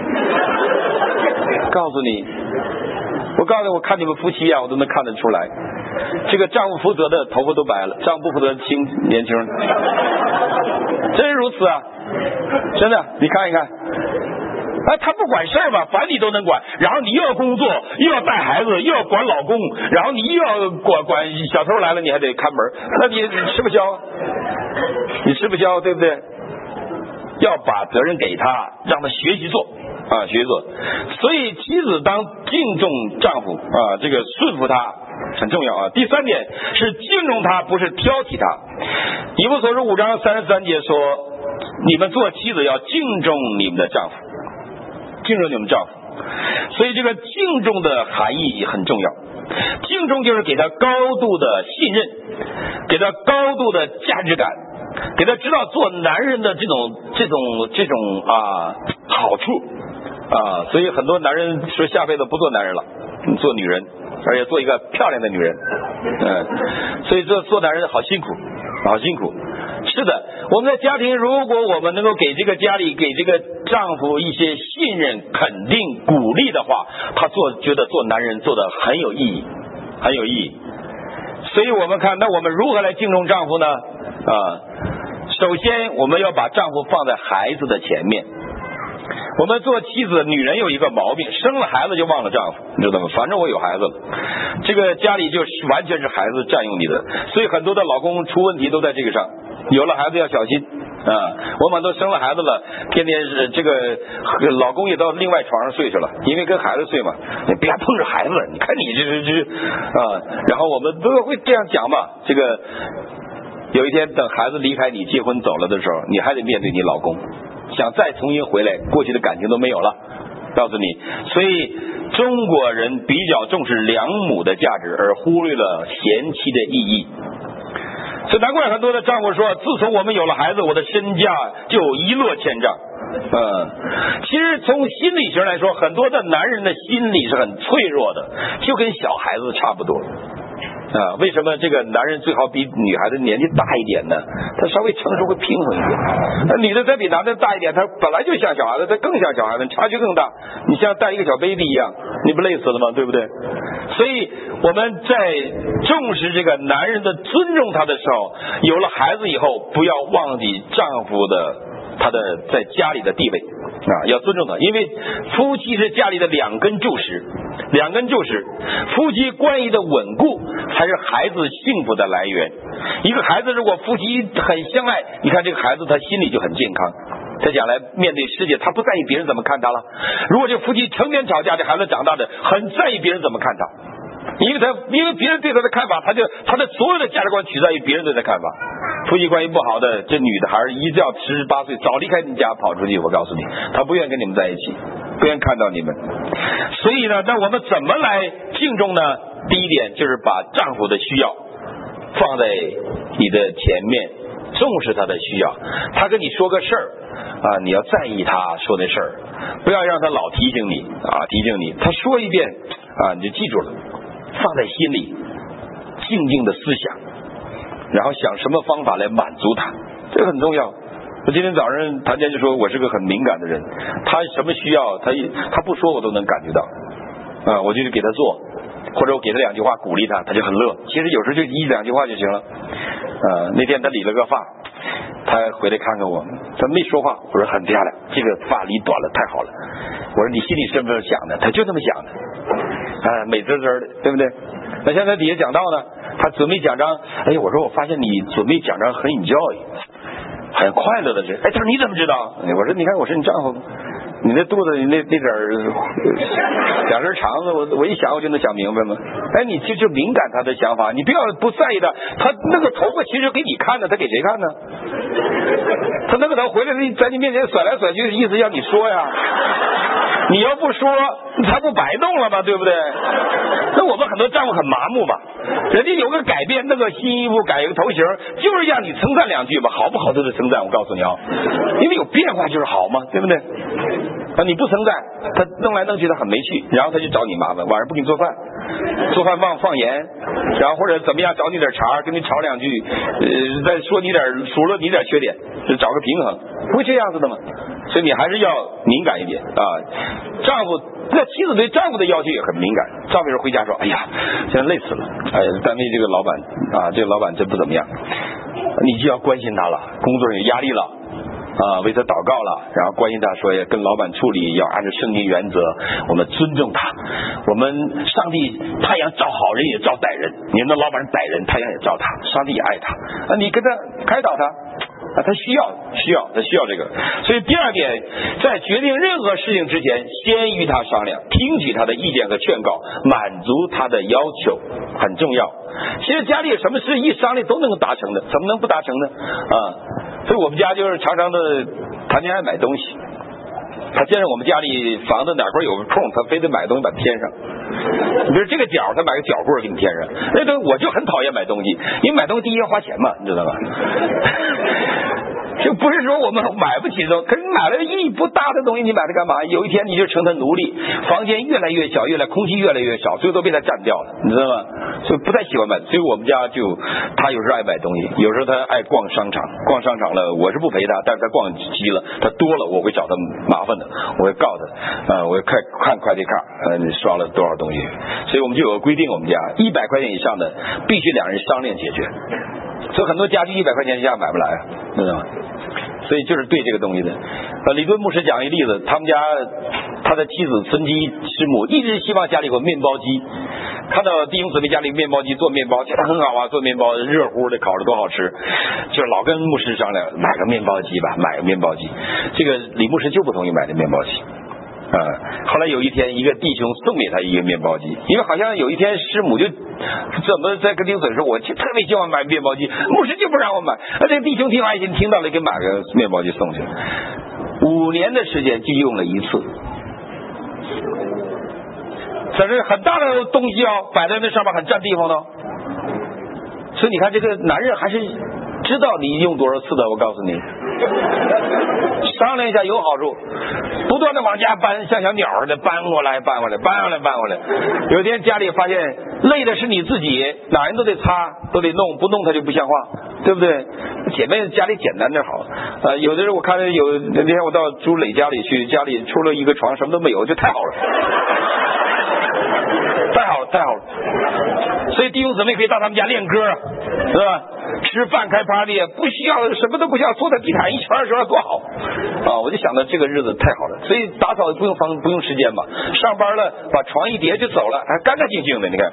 告诉你，我告诉你，我看你们夫妻啊，我都能看得出来，这个丈夫负责的头发都白了，丈夫不负责轻年轻，真是如此啊，真的，你看一看。哎，他不管事儿吧，凡你都能管，然后你又要工作，又要带孩子，又要管老公，然后你又要管管小偷来了，你还得看门，那你吃不消，你吃不消，对不对？要把责任给他，让他学习做啊，学习做。所以妻子当敬重丈夫啊，这个顺服他很重要啊。第三点是敬重他，不是挑剔他。以弗所书五章三十三节说，你们做妻子要敬重你们的丈夫。敬重你们丈夫，所以这个敬重的含义很重要。敬重就是给他高度的信任，给他高度的价值感，给他知道做男人的这种这种这种啊好处啊。所以很多男人说下辈子不做男人了，做女人，而且做一个漂亮的女人。嗯，所以做做男人好辛苦，好辛苦。是的，我们的家庭，如果我们能够给这个家里给这个丈夫一些信任、肯定、鼓励的话，他做觉得做男人做的很有意义，很有意义。所以我们看，那我们如何来敬重丈夫呢？啊，首先我们要把丈夫放在孩子的前面。我们做妻子，女人有一个毛病，生了孩子就忘了丈夫，你知道吗？反正我有孩子了，这个家里就是完全是孩子占用你的，所以很多的老公出问题都在这个上。有了孩子要小心啊！我们都生了孩子了，天天是这个老公也到另外床上睡去了，因为跟孩子睡嘛，你不要碰着孩子，你看你这这这啊！然后我们都会这样讲嘛，这个有一天等孩子离开你结婚走了的时候，你还得面对你老公，想再重新回来，过去的感情都没有了。告诉你，所以中国人比较重视良母的价值，而忽略了贤妻的意义。所以难怪很多的丈夫说，自从我们有了孩子，我的身价就一落千丈。嗯，其实从心理学来说，很多的男人的心理是很脆弱的，就跟小孩子差不多。 啊，为什么这个男人最好比女孩子年纪大一点呢？他稍微成熟会平衡一点。那女的再比男的大一点，她本来就像小孩子，她更像小孩子，差距更大。你像带一个小 baby 一样，你不累死了吗？对不对？所以我们在重视这个男人的尊重他的时候，有了孩子以后，不要忘记丈夫的他的在家里的地位啊，要尊重他，因为夫妻是家里的两根柱石，两根柱石，夫妻关系的稳固才是孩子幸福的来源。一个孩子如果夫妻很相爱，你看这个孩子他心里就很健康，他将来面对世界，他不在意别人怎么看他了。如果这夫妻成天吵架，这孩子长大的很在意别人怎么看他，因为他因为别人对他的看法，他就他的所有的价值观取决于别人对他的看法。夫妻关系不好的，这女的孩儿一到十八岁早离开你家跑出去，我告诉你，她不愿意跟你们在一起，不愿意看到你们。所以呢，那我们怎么来敬重呢？第一点就是把丈夫的需要放在你的前面，重视他的需要。他跟你说个事儿啊，你要在意他说的事儿，不要让他老提醒你啊，提醒你。他说一遍啊，你就记住了，放在心里，静静的思想，然后想什么方法来满足他，这个很重要。我今天早上谭健就说我是个很敏感的人，他什么需要他他不说我都能感觉到啊，我就给他做，或者我给他两句话鼓励他，他就很乐。其实有时候就一两句话就行了。呃，那天他理了个发，他回来看看我，他没说话，我说很漂亮，这个发理短了，太好了。我说你心里是不是想的？他就这么想的，啊，美滋滋的，对不对？那现在底下讲到呢，他准备奖章，哎，我说我发现你准备奖章很有教育，很快乐的这，哎，他说你怎么知道？我说你看我是你丈夫，你那肚子你那那点儿两根肠子，我我一想我就能想明白吗？哎，你就就敏感他的想法，你不要不在意他，他那个头发其实给你看的，他给谁看呢？他那个头回来在你面前甩来甩去，意思要你说呀。你要不说，他不白弄了吗？对不对？那我们很多丈夫很麻木吧，人家有个改变，那个新衣服改一个头型，就是让你称赞两句吧，好不好都是称赞。我告诉你啊，因为有变化就是好嘛，对不对？啊，你不称赞，他弄来弄去他很没趣，然后他就找你麻烦，晚上不给你做饭，做饭忘放盐，然后或者怎么样找你点茬，跟你吵两句，呃，再说你点数落你点缺点，就找个平衡，不会这样子的吗？所以你还是要敏感一点啊。丈夫，那妻子对丈夫的要求也很敏感。丈夫回家说：“哎呀，现在累死了，哎呀，单位这个老板啊，这个老板真不怎么样。”你就要关心他了，工作有压力了啊，为他祷告了，然后关心他说，跟老板处理要按照圣经原则，我们尊重他。我们上帝太阳照好人也照歹人，你们的老板是歹人，太阳也照他，上帝也爱他啊，你跟他开导他。啊，他需要需要他需要这个，所以第二点，在决定任何事情之前，先与他商量，听取他的意见和劝告，满足他的要求，很重要。其实家里有什么事一商量都能够达成的，怎么能不达成呢？啊，所以我们家就是常常的谈恋爱买东西。他见着我们家里房子哪块有个空，他非得买东西把它添上。你比如这个角，他买个角棍给你添上。那东西我就很讨厌买东西，因为买东西第一要花钱嘛，你知道吗？就不是说我们买不起的，可是你买了意义不大的东西，你买它干嘛？有一天你就成他奴隶，房间越来越小，越来空气越来越少，最后都被他占掉了，你知道吗？所以不太喜欢买，所以我们家就他有时候爱买东西，有时候他爱逛商场，逛商场了，我是不陪他，但是他逛急了，他多了，我会找他麻烦的，我会告他，呃，我会看看快递卡，呃，你刷了多少东西，所以我们就有个规定，我们家一百块钱以上的必须两人商量解决。所以很多家具一百块钱以下买不来啊，知道吗？所以就是对这个东西的。呃，李敦牧师讲一例子，他们家他的妻子孙基师母一直希望家里有个面包机，看到弟兄姊妹家里面包机做面包，觉得很好啊，做面包热乎的，烤着多好吃，就是老跟牧师商量买个面包机吧，买个面包机。这个李牧师就不同意买这面包机。啊、嗯，后来有一天，一个弟兄送给他一个面包机，因为好像有一天师母就怎么在跟丁嘴说，我特别希望买面包机，牧师就不让我买。那这个弟兄听话一心，听到了，给买个面包机送去。五年的时间就用了一次，这是很大的东西哦，摆在那上面很占地方的。所以你看，这个男人还是知道你用多少次的，我告诉你。 商量一下有好处，不断的往家搬，像小鸟似的搬过来搬过来搬过来搬过来。有一天家里发现累的是你自己，哪人都得擦都得弄，不弄他就不像话，对不对？姐妹家里简单点好。呃，有的时候我看见有那天我到朱磊家里去，家里出了一个床什么都没有，就太好了。太好了，太好了！所以弟兄姊妹可以到他们家练歌，是吧？吃饭开 party， 不需要什么都不需要，坐在地毯一圈一圈多好啊！我就想到这个日子太好了，所以打扫不用方不用时间嘛，上班了把床一叠就走了，还干干净净的。你看，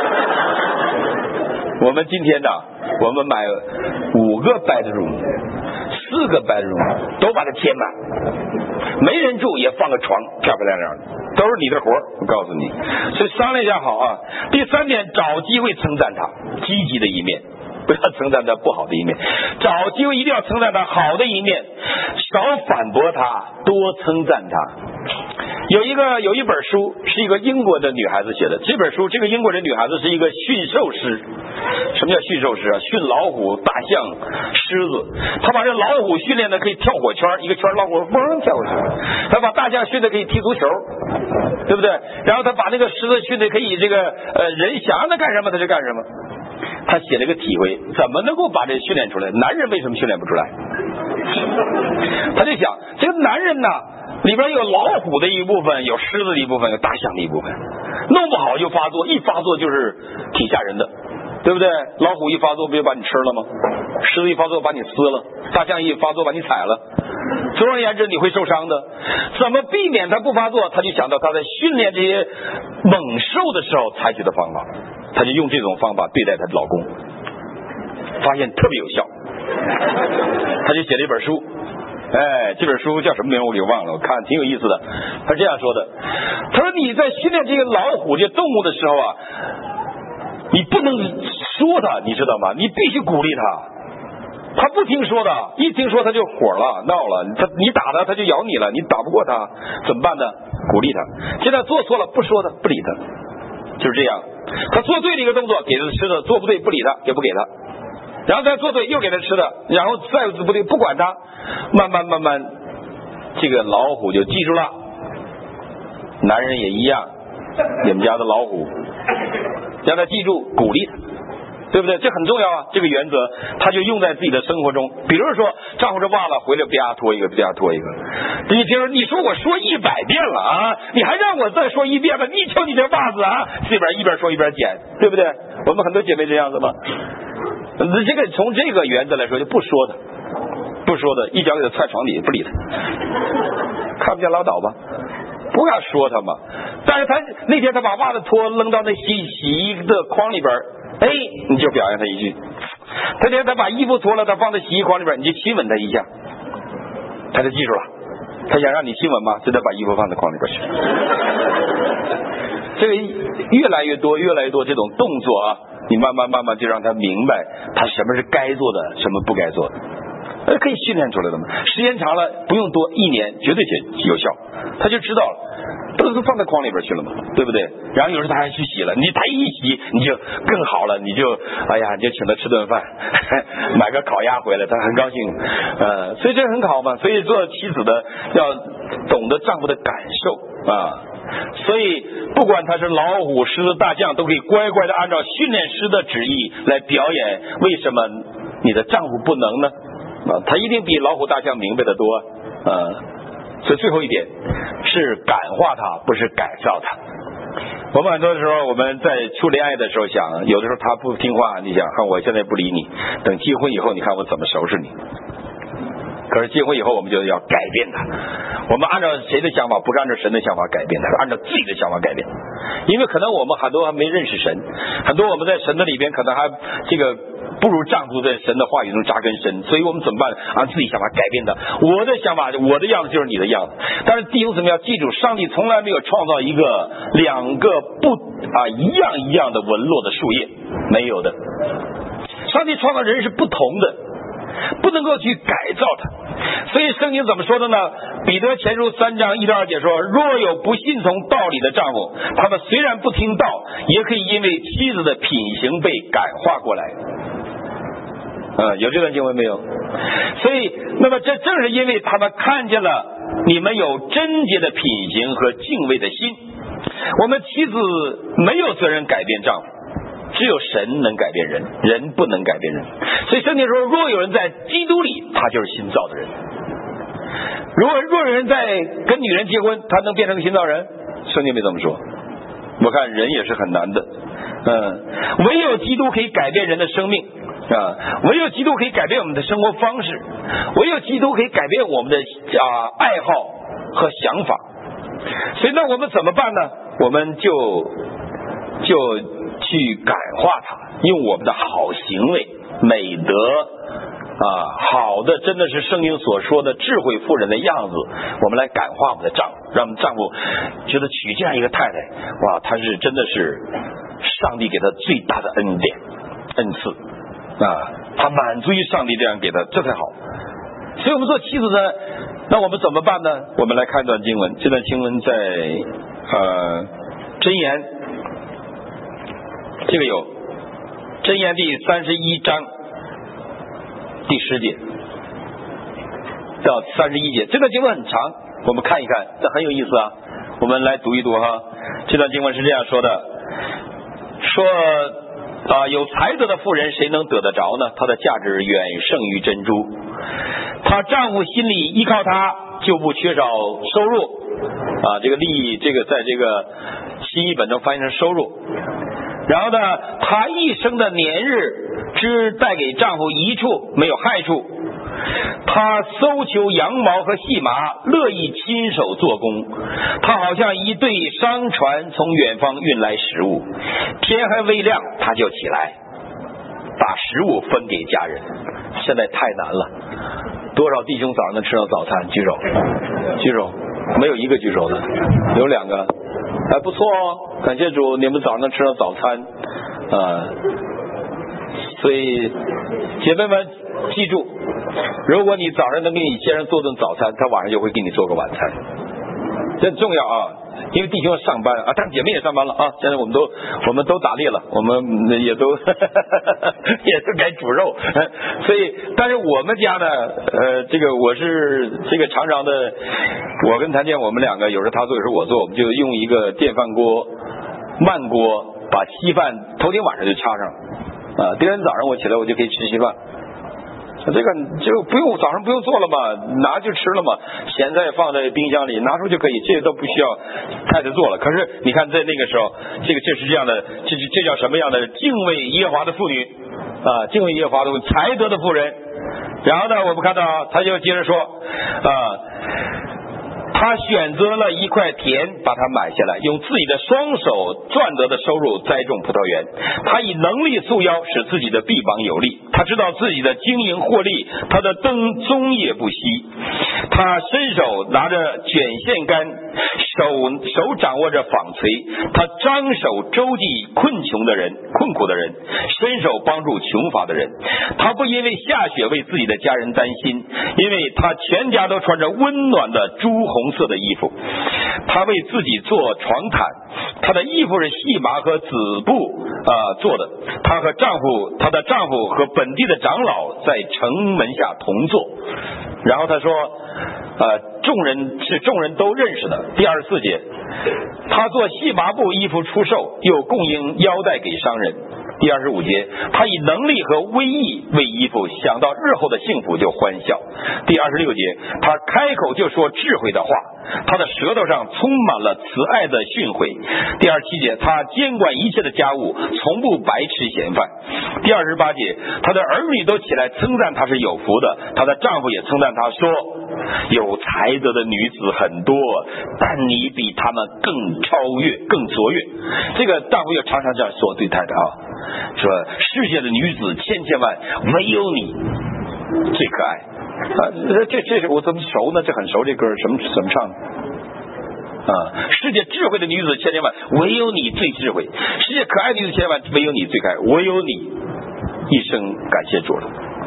我们今天呢，我们买五个 bedroom， 四个 bedroom 都把它填满，没人住也放个床，漂漂亮亮的。都是你的活，我告诉你，所以商量一下好啊。第三点，找机会称赞他积极的一面，不要称赞他不好的一面。找机会一定要称赞他好的一面，少反驳他，多称赞他。有一个有一本书是一个英国的女孩子写的，这本书这个英国人女孩子是一个驯兽师。什么叫驯兽师啊？驯老虎、大象、狮子。他把这老虎训练的可以跳火圈，一个圈老虎嗡跳过去。他把大象训的可以踢足球，对不对？然后他把那个狮子训的可以这个呃人想让他干什么他就干什么。他写了个体会，怎么能够把这训练出来？男人为什么训练不出来？他就想，这个男人呢，里边有老虎的一部分，有狮子的一部分，有大象的一部分，弄不好就发作，一发作就是挺吓人的，对不对？老虎一发作不就把你吃了吗？狮子一发作把你撕了，大象一发作把你踩了，总而言之你会受伤的。怎么避免它不发作？他就想到他在训练这些猛兽的时候采取的方法，他就用这种方法对待他的老公，发现特别有效。他就写了一本书，哎，这本书叫什么名我给忘了，我看挺有意思的。他这样说的，他说你在训练这个老虎这动物的时候啊，你不能说他，你知道吗？你必须鼓励他。他不听说的，一听说他就火了，闹了。他你打他，他就咬你了，你打不过他，怎么办呢？鼓励他。现在做错了，不说他，不理他，就是这样。他做对了一个动作，给他吃的；做不对，不理他，也不给他。然后再做对，又给他吃的，然后再不对，不管他。慢慢慢慢，这个老虎就记住了。男人也一样，你们家的老虎，让他记住，鼓励他。对不对？这很重要啊！这个原则，他就用在自己的生活中。比如说，丈夫这忘了回来，啪脱一个，啪脱一个。你听说，你说我说一百遍了啊，你还让我再说一遍吗？你瞅你这袜子啊，这边一边说一边捡，对不对？我们很多姐妹这样子吗？这个从这个原则来说，就不说的，不说的，一脚给他踹床底，不理他，看不见拉倒吧。不要说他嘛。但是他那天他把袜子脱扔到那洗洗衣的筐里边。哎，你就表扬他一句。他天他把衣服脱了，他放在洗衣筐里边，你就亲吻他一下，他就记住了。他想让你亲吻吗？就得把衣服放在筐里边去。这个越来越多，越来越多这种动作啊，你慢慢慢慢就让他明白，他什么是该做的，什么不该做的。呃，可以训练出来的嘛。时间长了，不用多，一年绝对有效，他就知道了。都是放在筐里边去了嘛，对不对？然后有时候他还去洗了，你他一洗你就更好了，你就哎呀，你就请他吃顿饭，买个烤鸭回来，他很高兴。呃，所以这很好嘛。所以做妻子的要懂得丈夫的感受啊。所以不管他是老虎、狮子、大象，都可以乖乖的按照训练师的旨意来表演。为什么你的丈夫不能呢？啊，他一定比老虎、大象明白的多啊。所以最后一点是感化他，不是改造他。我们很多时候我们在处恋爱的时候想，有的时候他不听话，你想看我现在不理你，等结婚以后你看我怎么收拾你。可是结婚以后我们就要改变他，我们按照谁的想法，不是按照神的想法改变他，是按照自己的想法改变。因为可能我们很多还没认识神，很多我们在神的里边可能还这个不如丈夫在神的话语中扎根深，所以我们怎么办？按自己想法改变他。我的想法，我的样子就是你的样子。但是弟兄姊妹要记住，上帝从来没有创造一个两个不啊一样一样的纹络的树叶，没有的。上帝创造人是不同的，不能够去改造他。所以圣经怎么说的呢？彼得前书三章一到二节说，若有不信从道理的丈夫，他们虽然不听道，也可以因为妻子的品行被感化过来。 呃，有这段经文没有？所以，那么这正是因为他们看见了你们有贞洁的品行和敬畏的心。我们妻子没有责任改变丈夫，只有神能改变人，人不能改变人。所以圣经说，若有人在基督里，他就是新造的人。如果若有人在跟女人结婚，他能变成新造人？圣经没这么说。我看人也是很难的。嗯，唯有基督可以改变人的生命啊，唯有基督可以改变我们的生活方式，唯有基督可以改变我们的啊爱好和想法。所以那我们怎么办呢？我们就就去感化他，用我们的好行为、美德啊，好的，真的是圣经所说的智慧妇人的样子，我们来感化我们的丈夫，让我们丈夫觉得娶这样一个太太，哇，她是真的是上帝给他最大的恩典恩赐啊，他满足于上帝这样给他，这才好。所以我们做妻子的，那我们怎么办呢？我们来看一段经文，这段经文在呃箴言，这个有箴言第三十一章第十节到三十一节，这段经文很长，我们看一看，这很有意思啊。我们来读一读哈。这段经文是这样说的，说啊，有才德的妇人谁能得得着呢？她的价值远胜于珍珠，她丈夫心里依靠她，就不缺少收入啊。这个利益，这个在这个新译本中翻译成收入。然后呢，她一生的年日只带给丈夫一处，没有害处。他搜求羊毛和细麻，乐意亲手做工。他好像一对商船从远方运来食物，天还未亮他就起来，把食物分给家人。现在太难了，多少弟兄早上能吃到早餐？举手，举手，没有一个举手的，有两个，还不错哦，感谢主，你们早上能吃到早餐啊、呃！所以姐妹们记住，如果你早上能给你先生做顿早餐，他晚上就会给你做个晚餐，这很重要啊！因为弟兄要上班啊，但姐妹也上班了啊。现在我们都我们都打猎了，我们也都呵呵呵也都该煮肉，所以但是我们家呢，呃，这个我是这个常常的，我跟谭健我们两个有时候他做有时候我做，我们就用一个电饭锅慢锅把稀饭头天晚上就插上啊，第二天早上我起来我就可以吃稀饭。这个就不用早上不用做了嘛，拿就吃了嘛，咸菜放在冰箱里拿出就可以，这些都不需要太太做了。可是你看在那个时候，这个这是这样的，这是这叫什么样的敬畏耶和华的妇女啊，敬畏耶和华的才德的妇人。然后呢，我们看到他就接着说啊，他选择了一块田，把它买下来，用自己的双手赚得的收入栽种葡萄园。他以能力束腰，使自己的臂膀有力。他知道自己的经营获利，他的灯终夜不息。他伸手拿着卷线杆，手手掌握着纺锤。他张手周济困穷的人、困苦的人，伸手帮助穷乏的人。他不因为下雪为自己的家人担心，因为他全家都穿着温暖的朱红色的衣服。他为自己做床毯，他的衣服是细麻和紫布啊、呃、做的。他和丈夫，他的丈夫和本地的长老在城门下同坐。然后他说，呃，众人是众人都认识的。第二十四节，他做细麻布衣服出售，又供应腰带给商人。第二十五节，他以能力和威仪为衣服，想到日后的幸福就欢笑。第二十六节，他开口就说智慧的话，他的舌头上充满了慈爱的训诲。第二十七节，他监管一切的家务，从不白吃闲饭。第二十八节，他的儿女都起来称赞他是有福的，他的丈夫也称赞他说，有才德的女子很多，但你比他们更超越更卓越。这个丈夫又常常这样说对太太啊，说世界的女子千千万，唯有你最可爱啊！这这我怎么熟呢？这很熟，这歌什么怎么唱啊？世界智慧的女子千千万，唯有你最智慧；世界可爱的女子千千万，唯有你最可爱。唯有你一生感谢主了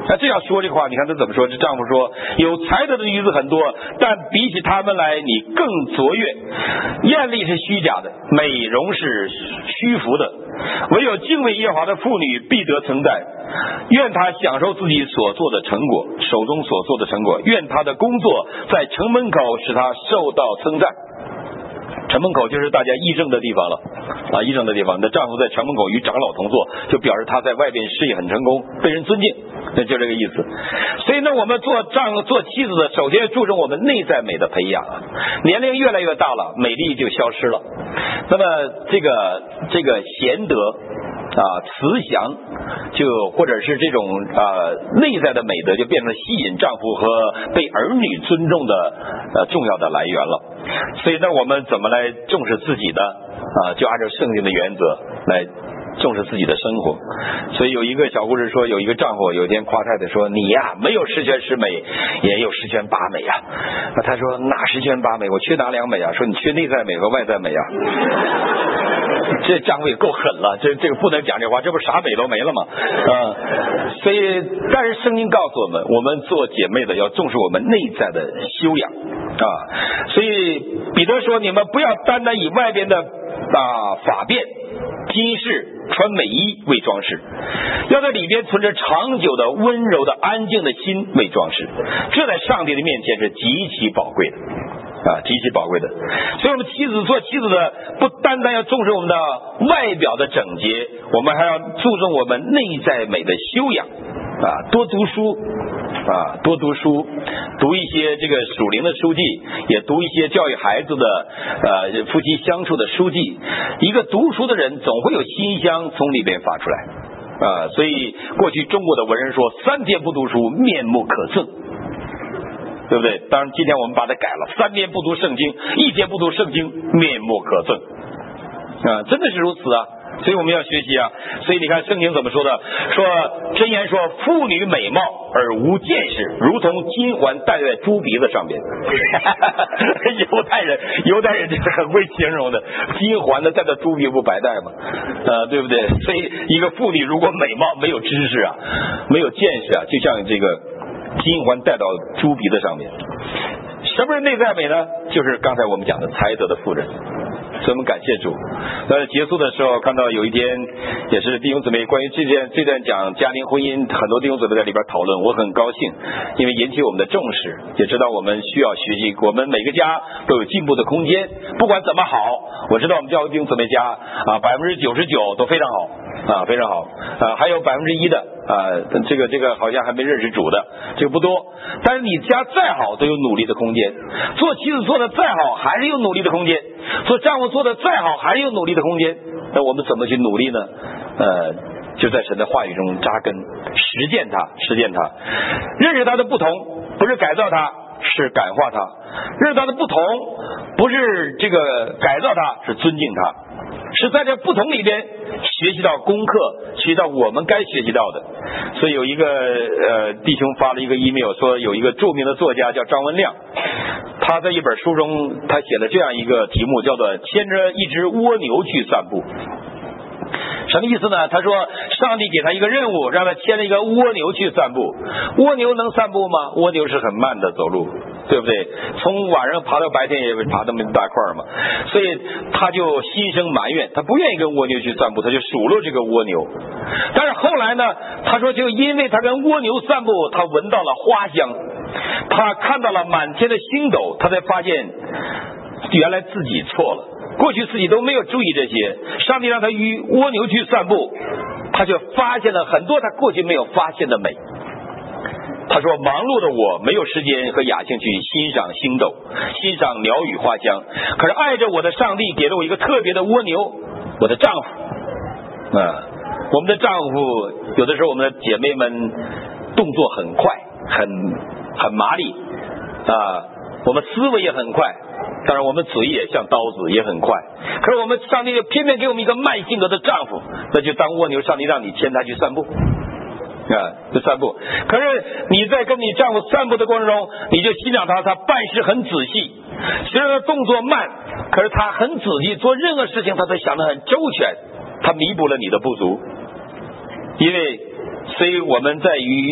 那这样说这个话，你看他怎么说？这丈夫说：“有才德的女子很多，但比起他们来，你更卓越。艳丽是虚假的，美容是虚浮的。唯有敬畏耶和华的妇女必得称赞。愿她享受自己所做的成果，手中所做的成果。愿她的工作在城门口使她受到称赞。”城门口就是大家议政的地方了啊，议政的地方。你的丈夫在城门口与长老同坐，就表示他在外边事业很成功，被人尊敬，那就这个意思。所以呢，我们做丈夫做妻子的，首先注重我们内在美的培养。年龄越来越大了，美丽就消失了。那么这个这个贤德啊，慈祥，就或者是这种啊内在的美德，就变成吸引丈夫和被儿女尊重的呃重要的来源了。所以呢，我们怎么来重视自己的啊？就按照圣经的原则来重视自己的生活。所以有一个小故事说，有一个丈夫有一天夸太太说：“你呀，没有十全十美，也有十全八美啊。”那他说：“哪十全八美？我缺哪两美啊？”说：“你缺内在美和外在美啊。”这丈夫也够狠了，这这个不能讲这话，这不啥美都没了吗？啊，所以但是圣经告诉我们，我们做姐妹的要重视我们内在的修养啊。所以彼得说，你们不要单单以外边的啊法变、金饰、穿美衣为装饰，要在里边存着长久的、温柔的、安静的心为装饰，这在上帝的面前是极其宝贵的。啊，极其宝贵的。所以我们妻子做妻子的，不单单要重视我们的外表的整洁，我们还要注重我们内在美的修养啊，多读书啊，多读书，读一些这个属灵的书籍，也读一些教育孩子的呃夫妻相处的书籍。一个读书的人总会有馨香从里边发出来啊，所以过去中国的文人说，三天不读书面目可憎，对不对？当然今天我们把它改了，三天不读圣经，一天不读圣经，面目可憎啊，真的是如此啊。所以我们要学习啊。所以你看圣经怎么说的？说箴言说，妇女美貌而无见识，如同金环戴在猪鼻子上面。犹太人犹太人就是很会形容的，金环的戴在猪鼻不白戴吗？呃，对不对？所以一个妇女如果美貌没有知识啊，没有见识啊，就像这个金环戴到猪鼻子上面。什么是内在美呢？就是刚才我们讲的才德的妇人。所以我们感谢主。在结束的时候看到有一天也是弟兄姊妹关于这件这段讲家庭婚姻，很多弟兄姊妹在里边讨论，我很高兴，因为引起我们的重视，也知道我们需要学习，我们每个家都有进步的空间。不管怎么好，我知道我们教会弟兄姊妹家啊，百分之九十九都非常好啊，非常好啊，还有百分之一的啊，这个这个好像还没认识主的，这个不多。但是你家再好都有努力的空间，做妻子做的再好还是有努力的空间，做丈夫做的再好还是有努力的空间。那我们怎么去努力呢？呃，就在神的话语中扎根，实践它，实践它，认识它的不同，不是改造它，是感化它；认识它的不同，不是这个改造它，是尊敬它。是在这不同里边学习到功课，学习到我们该学习到的。所以有一个呃弟兄发了一个 email 说，有一个著名的作家叫张文亮，他在一本书中他写了这样一个题目，叫做牵着一只蜗牛去散步。什么意思呢？他说上帝给他一个任务，让他牵着一个蜗牛去散步。蜗牛能散步吗？蜗牛是很慢的走路，对不对？从晚上爬到白天也爬那么一大块嘛。所以他就心生埋怨，他不愿意跟蜗牛去散步，他就数落这个蜗牛。但是后来呢，他说就因为他跟蜗牛散步，他闻到了花香，他看到了满天的星斗，他才发现原来自己错了，过去自己都没有注意这些。上帝让他与蜗牛去散步，他就发现了很多他过去没有发现的美。他说忙碌的我没有时间和雅兴去欣赏星斗，欣赏鸟语花香，可是爱着我的上帝给了我一个特别的蜗牛，我的丈夫啊，我们的丈夫有的时候我们的姐妹们动作很快，很很麻利啊，我们思维也很快，当然我们嘴也像刀子也很快，可是我们上帝就偏偏给我们一个慢性格的丈夫，那就当蜗牛，上帝让你牵他去散步啊，就散步。可是你在跟你丈夫散步的过程中，你就欣赏他，他办事很仔细，虽然他动作慢，可是他很仔细，做任何事情他都想得很周全，他弥补了你的不足。因为所以我们在与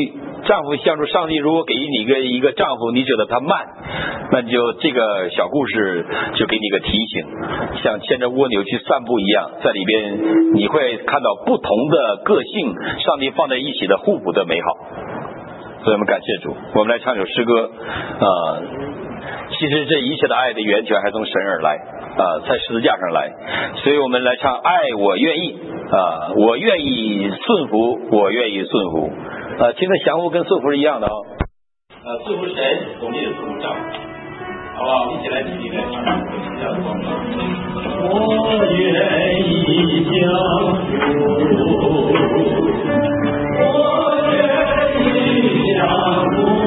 丈夫相处，上帝如果给你一个一个丈夫，你觉得他慢，那就这个小故事就给你一个提醒，像牵着蜗牛去散步一样，在里边你会看到不同的个性，上帝放在一起的互补的美好。所以我们感谢主，我们来唱首诗歌，呃，其实这一切的爱的源泉还从神而来，啊、呃，在十字架上来，所以我们来唱爱我愿意，啊、呃，我愿意顺服，我愿意顺服，呃，其实降服跟顺服是一样的啊、哦，呃，顺服神，我们也顺服丈夫，好不好？一起来一起来唱这十字架的光照。我愿意降服，我愿意降服。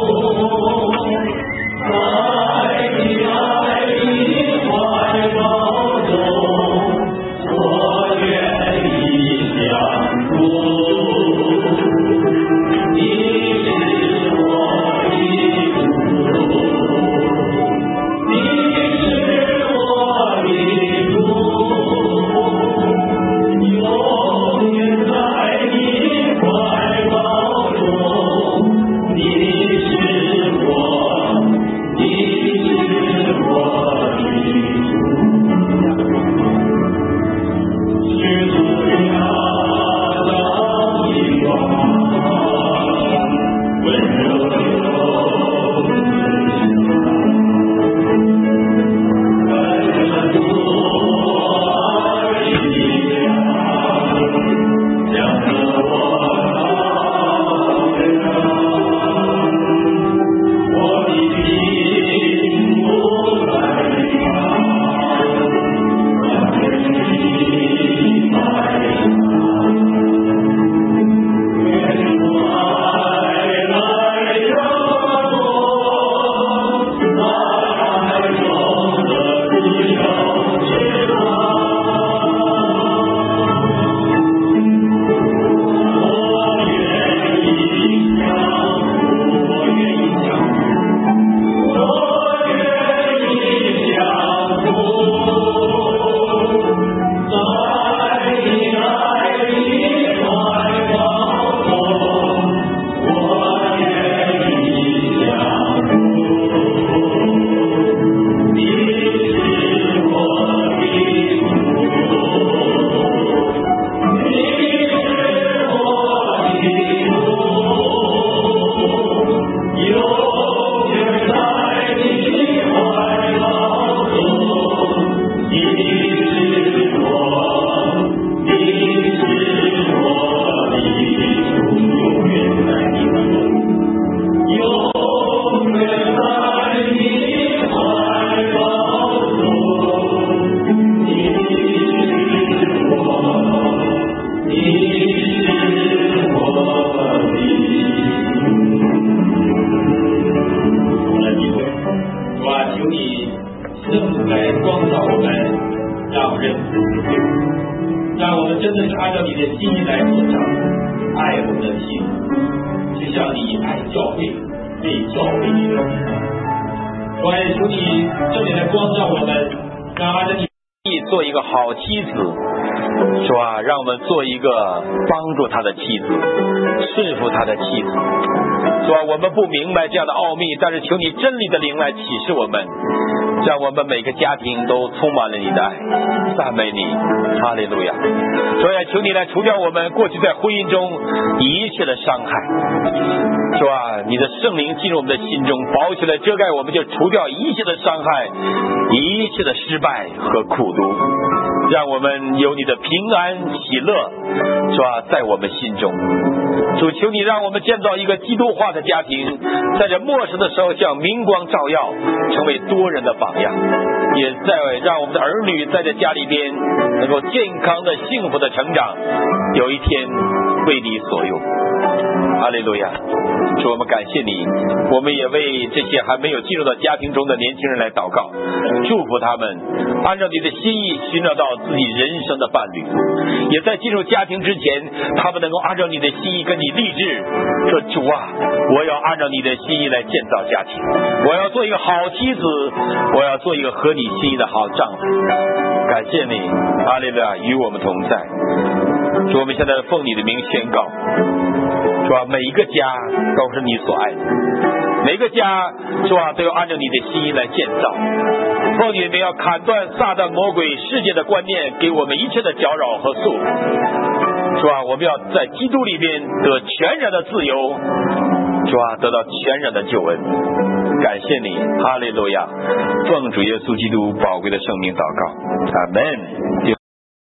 做一个帮助他的妻子，顺服他的妻子，是吧？我们不明白这样的奥秘，但是求你真理的灵来启示我们，让我们每个家庭都充满了你的爱。赞美你，哈利路亚！所以求你来除掉我们过去在婚姻中一切的伤害，是吧？你的圣灵进入我们的心中，保起来遮盖我们，就除掉一切的伤害，一切的失败和苦毒。让我们有你的平安喜乐，是吧？在我们心中，主求你让我们建造一个基督化的家庭，在这末世的时候像明光照耀，成为多人的榜样，也在让我们的儿女在这家里边能够健康的幸福的成长，有一天为你所用。哈利路亚！主，我们感谢你，我们也为这些还没有进入到家庭中的年轻人来祷告，祝福他们按照你的心意寻找到自己人生的伴侣，也在进入家庭之前，他们能够按照你的心意跟你立志，说主啊，我要按照你的心意来建造家庭，我要做一个好妻子，我要做一个合你心意的好丈夫。感谢你，哈利路亚，与我们同在。主，我们现在奉你的名宣告， 主啊，每一个家都是你所爱的，每个家主啊都要按照你的心意来建造。奉你们要砍断撒旦魔鬼世界的观念，给我们一切的搅扰和束缚。主啊，我们要在基督里面得全然的自由，主啊，得到全然的救恩。感谢你，哈利路亚！奉主耶稣基督宝贵的圣名祷告，阿门。